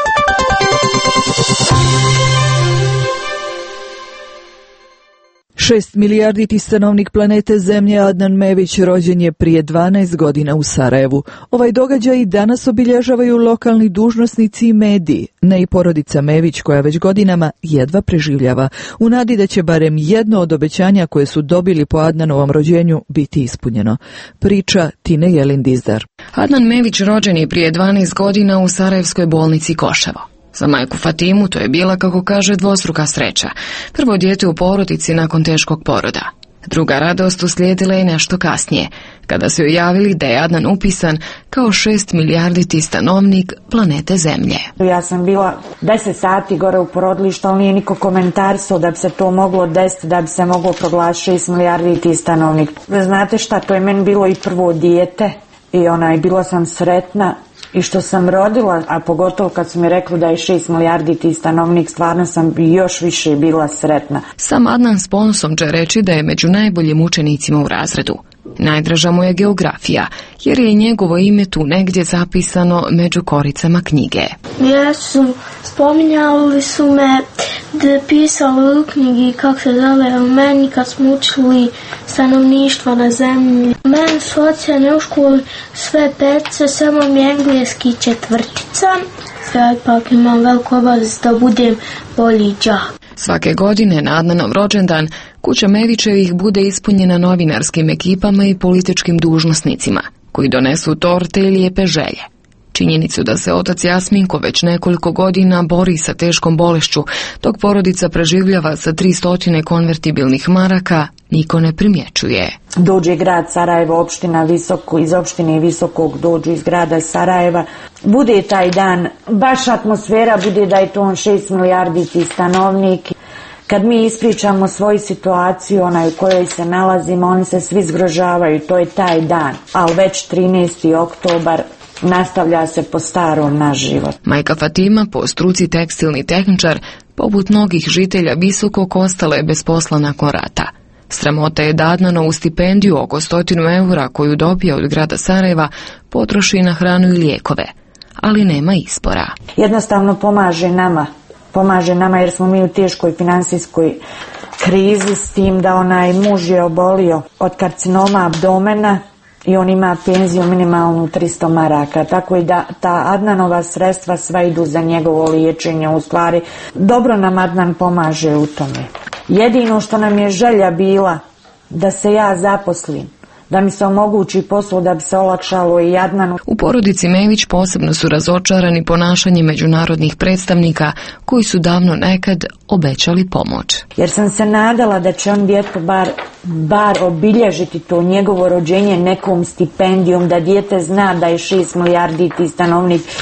Speaker 1: Šest milijarditi stanovnik planete Zemlje Adnan Mević rođen je prije dvanaest godina u Sarajevu. Ovaj događaj danas obilježavaju lokalni dužnosnici i mediji, ne i porodica Mević koja već godinama jedva preživljava, u nadi da će barem jedno od obećanja koje su dobili po Adnanovom rođenju biti ispunjeno. Priča Tine Jelin Dizdar.
Speaker 18: Adnan Mević rođen je prije dvanaest godina u Sarajevskoj bolnici Koševo. Za majku Fatimu to je bila, kako kaže, dvostruka sreća. Prvo dijete u porodici nakon teškog poroda. Druga radost uslijedila je nešto kasnije, kada su joj javili da je Adnan upisan kao šest milijarditi stanovnik planete Zemlje.
Speaker 19: Ja sam bila deset sati gore u porodilištu, ali nije niko komentarisao da bi se to moglo desiti, da bi se moglo proglasiti šest milijarditi stanovnik. Znate šta, to je meni bilo i prvo dijete i onaj, bila sam sretna. I što sam rodila, a pogotovo kad su mi rekli da je šest milijardi ti stanovnik, stvarno sam još više bila sretna.
Speaker 18: Sam Adnan s ponosom će reći da je među najboljim učenicima u razredu. Najdraža mu je geografija, jer je njegovo ime tu negdje zapisano među koricama knjige.
Speaker 7: Jesu, spominjali su me da pisali u knjigi kako se zove u meni kad smo učili stanovništvo na zemlji. Meni su ocjene u školi sve petice, samo mi engleski četvrtica. Ja ipak imam veliku obavezu da budem bolji đak.
Speaker 18: Svake godine na Adnanov rođendan kuća Mevićevih bude ispunjena novinarskim ekipama i političkim dužnosnicima koji donesu torte i lijepe želje. Činjenicu da se otac Jasminko već nekoliko godina bori sa teškom bolešću, dok porodica preživljava sa tristo konvertibilnih maraka, niko ne primjećuje.
Speaker 19: Dođe grad Sarajevo, opština Visoko, iz opštine Visokog dođu iz grada Sarajeva. Bude taj dan, baš atmosfera bude da je to on šest milijardi stanovnik. Kad mi ispričamo svoju situaciju, onaj u kojoj se nalazimo, oni se svi zgrožavaju, to je taj dan. Ali već trinaesti oktobar, nastavlja se po starom naš život.
Speaker 18: Majka Fatima, po struci tekstilni tehničar, poput mnogih žitelja Visokog, ostala je bez posla nakon rata. Sramota je da Adnanovu stipendiju oko stotinu eura koju dobije od grada Sarajeva potroši na hranu i lijekove, ali nema izbora.
Speaker 19: Jednostavno pomaže nama, pomaže nama jer smo mi u teškoj finansijskoj krizi, s tim da onaj muž je obolio od karcinoma abdomena i on ima penziju minimalnu tristo maraka, tako i da ta Adnanova sredstva sva idu za njegovo liječenje. U stvari, dobro nam Adnan pomaže u tome. Jedino što nam je želja bila da se ja zaposlim, da mi se omogući posao da bi se olakšalo i Adnanu.
Speaker 18: U porodici Mević posebno su razočarani ponašanjem međunarodnih predstavnika koji su davno nekad obećali pomoć.
Speaker 19: Jer sam se nadala da će on dijete bar, bar obilježiti to njegovo rođenje nekom stipendijom, da dijete zna da je šest milijardi ti stanovnik,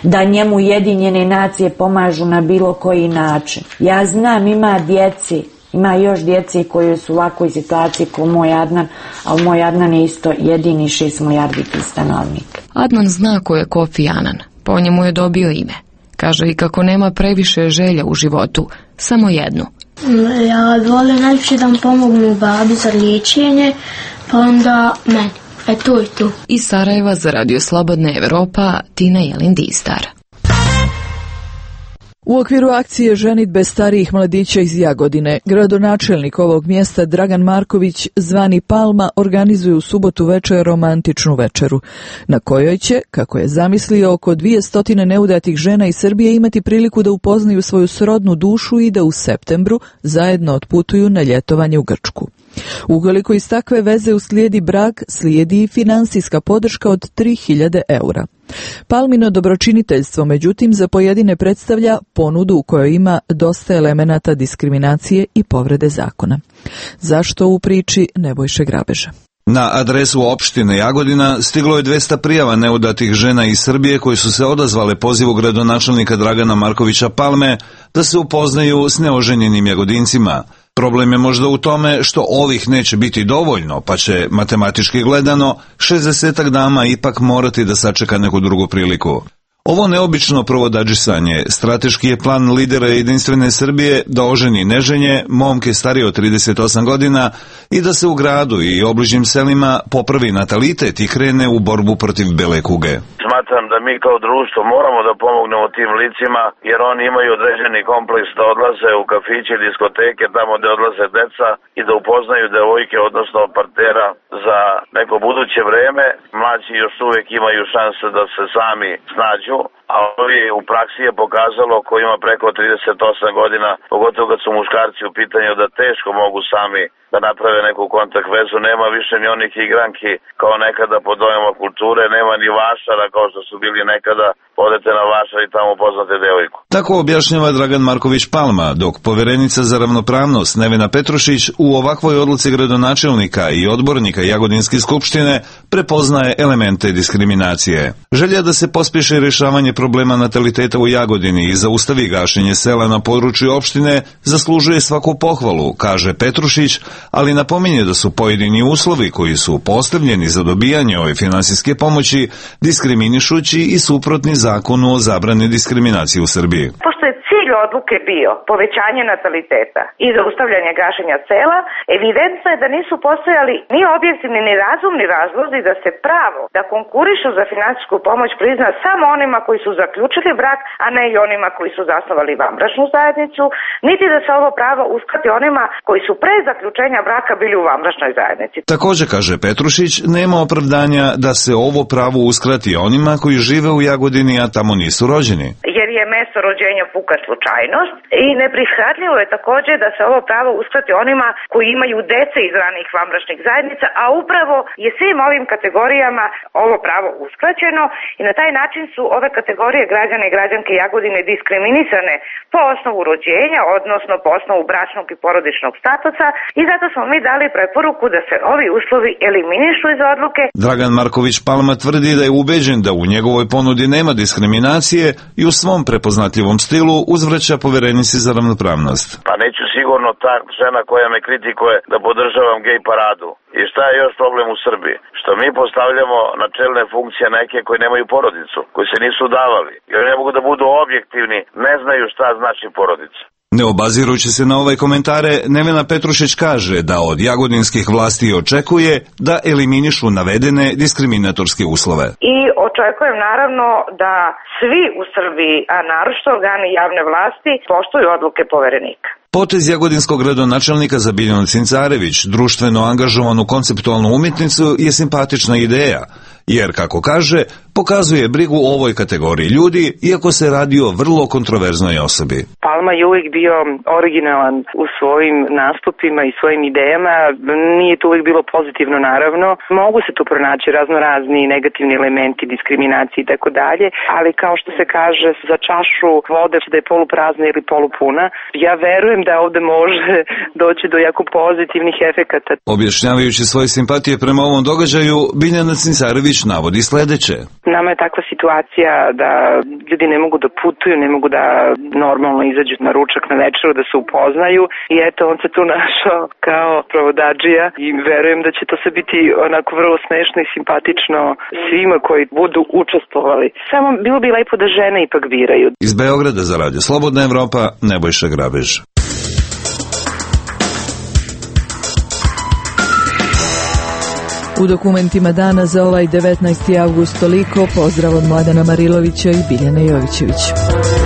Speaker 19: da njemu Ujedinjene nacije pomažu na bilo koji način. Ja znam, ima djeci, ima još djeci koji su u ovakvoj situaciji kao moj Adnan, a moj Adnan je isto jedini šest milijarditi stanovnik.
Speaker 18: Adnan zna ko je Kofi Annan, po njemu je dobio ime. Kaže i kako nema previše želja u životu, samo jednu.
Speaker 7: Ja volim najviše da vam pomognu babi za liječenje, pa onda meni. E to je to.
Speaker 18: Iz Sarajeva za Radio Slobodna Evropa, Tina Jelin Distar.
Speaker 1: U okviru akcije ženidbe starijih mladića iz Jagodine, gradonačelnik ovog mjesta Dragan Marković, zvani Palma, organizuje u subotu večer romantičnu večeru, na kojoj će, kako je zamislio, oko dvije stotine neudatih žena iz Srbije imati priliku da upoznaju svoju srodnu dušu i da u septembru zajedno otputuju na ljetovanje u Grčku. Ukoliko iz takve veze uslijedi brak, slijedi i finansijska podrška od tri hiljade eura. Palmino dobročiniteljstvo, međutim, za pojedine predstavlja ponudu u kojoj ima dosta elemenata diskriminacije i povrede zakona. Zašto u priči Nebojše Grabeža?
Speaker 9: Na adresu opštine Jagodina stiglo je dvesta prijava neudatih žena iz Srbije koji su se odazvale pozivu gradonačelnika Dragana Markovića Palme da se upoznaju s neoženjenim Jagodincima. Problem je možda u tome što ovih neće biti dovoljno, pa će, matematički gledano, šezdesetak dama ipak morati da sačeka neku drugu priliku. Ovo neobično provodadžisanje strateški je plan lidera Jedinstvene Srbije da oženi neženje, momke starije od trideset osam godina i da se u gradu i obližnjim selima popravi natalitet i krene u borbu protiv bele kuge.
Speaker 20: Smatram da mi kao društvo moramo da pomognemo tim licima jer oni imaju određeni kompleks da odlaze u kafiće, diskoteke, tamo gde odlaze deca i da upoznaju devojke, odnosno partnera za neko buduće vreme. Mlađi još uvek imaju šanse da se sami snađu, a ovi u praksi je pokazalo ko ima preko trideset osam godina, pogotovo kad su muškarci u pitanju, da teško mogu sami da naprave neku kontakt vezu. Nema više ni onih igranki kao nekada pod dojmom kulture, nema ni vašara kao što su bili nekada, odete na vašar i tamo poznate devojku.
Speaker 9: Tako objašnjava Dragan Marković Palma, dok poverenica za ravnopravnost Nevena Petrušić u ovakvoj odluci gradonačelnika i odbornika Jagodinske skupštine prepoznaje elemente diskriminacije. Želja da se pospješi rješavanje problema nataliteta u Jagodini i zaustavi gašenje sela na području opštine zaslužuje svaku pohvalu, kaže Petrušić, ali napominje da su pojedini uslovi koji su postavljeni za dobijanje ove finansijske pomoći diskriminišući i suprotni zakonu o zabrani diskriminacije u Srbiji.
Speaker 21: Pošto je cilj odluke bio povećanje nataliteta i zaustavljanje gašenja sela, evidentno je da nisu postojali ni objektivni ni razumni razlozi da se pravo da konkurišu za finansijsku pomoć prizna samo onima koji su zaključili brak, a ne i onima koji su zasnovali vanbračnu zajednicu, niti da se ovo pravo uskrati onima koji su pre zaključenja braka bili u vanbračnoj zajednici.
Speaker 9: Također, kaže Petrušić, nema opravdanja da se ovo pravo uskrati onima koji žive u Jagodini, a tamo nisu rođeni.
Speaker 21: Jer je mesto rođenja puka slučajnost i neprihvatljivo je također da se ovo pravo uskrati onima koji imaju dece iz ranih vanbračnih zajednica, a upravo je svim ovim kategorijama ovo pravo uskraćeno i na taj način su ove kategorije građana i građanke Jagodine diskriminisane po osnovu rođenja, odnosno po osnovu bračnog i porodičnog statusa i zato smo mi dali preporuku da se ovi uslovi eliminišu iz odluke.
Speaker 9: Dragan Marković Palma tvrdi da je ubeđen da u njegovoj ponudi nema diskriminacije i u svom prepoznatljivom stilu uzvraća poverenici za ravnopravnost.
Speaker 20: Pa neću sigurno ta žena koja me kritikuje da podržavam gej paradu. I šta je još problem u Srbiji? Što mi postavljamo na čelne funkcije neke koji nemaju porodicu, koji se nisu davali. I oni ne mogu da budu objektivni, ne znaju šta znači porodica.
Speaker 9: Ne obazirujući se na ovaj komentare, Nevena Petrušić kaže da od jagodinskih vlasti očekuje da eliminišu navedene diskriminatorske uslove.
Speaker 21: I očekujem naravno da svi u Srbiji, a naročito organi javne vlasti, poštuju odluke poverenika.
Speaker 9: Potez jagodinskog gradonačelnika za Biljanu Cincarević, društveno angažovanu konceptualnu umjetnicu, je simpatična ideja, jer, kako kaže, pokazuje brigu o ovoj kategoriji ljudi, iako se radi o vrlo kontroverznoj osobi.
Speaker 22: Palma je uvijek bio originalan u svojim nastupima i svojim idejama, nije to uvijek bilo pozitivno naravno, mogu se tu pronaći razno razni negativni elementi, diskriminacije i tako dalje, ali kao što se kaže, za čašu vode da je poluprazna ili polupuna, ja verujem da ovde može doći do jako pozitivnih efekata.
Speaker 9: Objašnjavajući svoje simpatije prema ovom događaju, Biljana Cincarević navodi sledeće.
Speaker 22: Nama je takva situacija da ljudi ne mogu da putuju, ne mogu da normalno izađu na ručak, na večeru, da se upoznaju i eto on se tu našao kao provodadžija i verujem da će to sve biti onako vrlo smešno i simpatično svima koji budu učestvovali. Samo bilo bi lepo da žene ipak biraju.
Speaker 9: Iz Beograda za radio Slobodna Evropa, Nebojša Grabež.
Speaker 1: U dokumentima dana za ovaj devetnaesti avgust toliko. Pozdrav od Mladena Marilovića i Biljane Jovićević.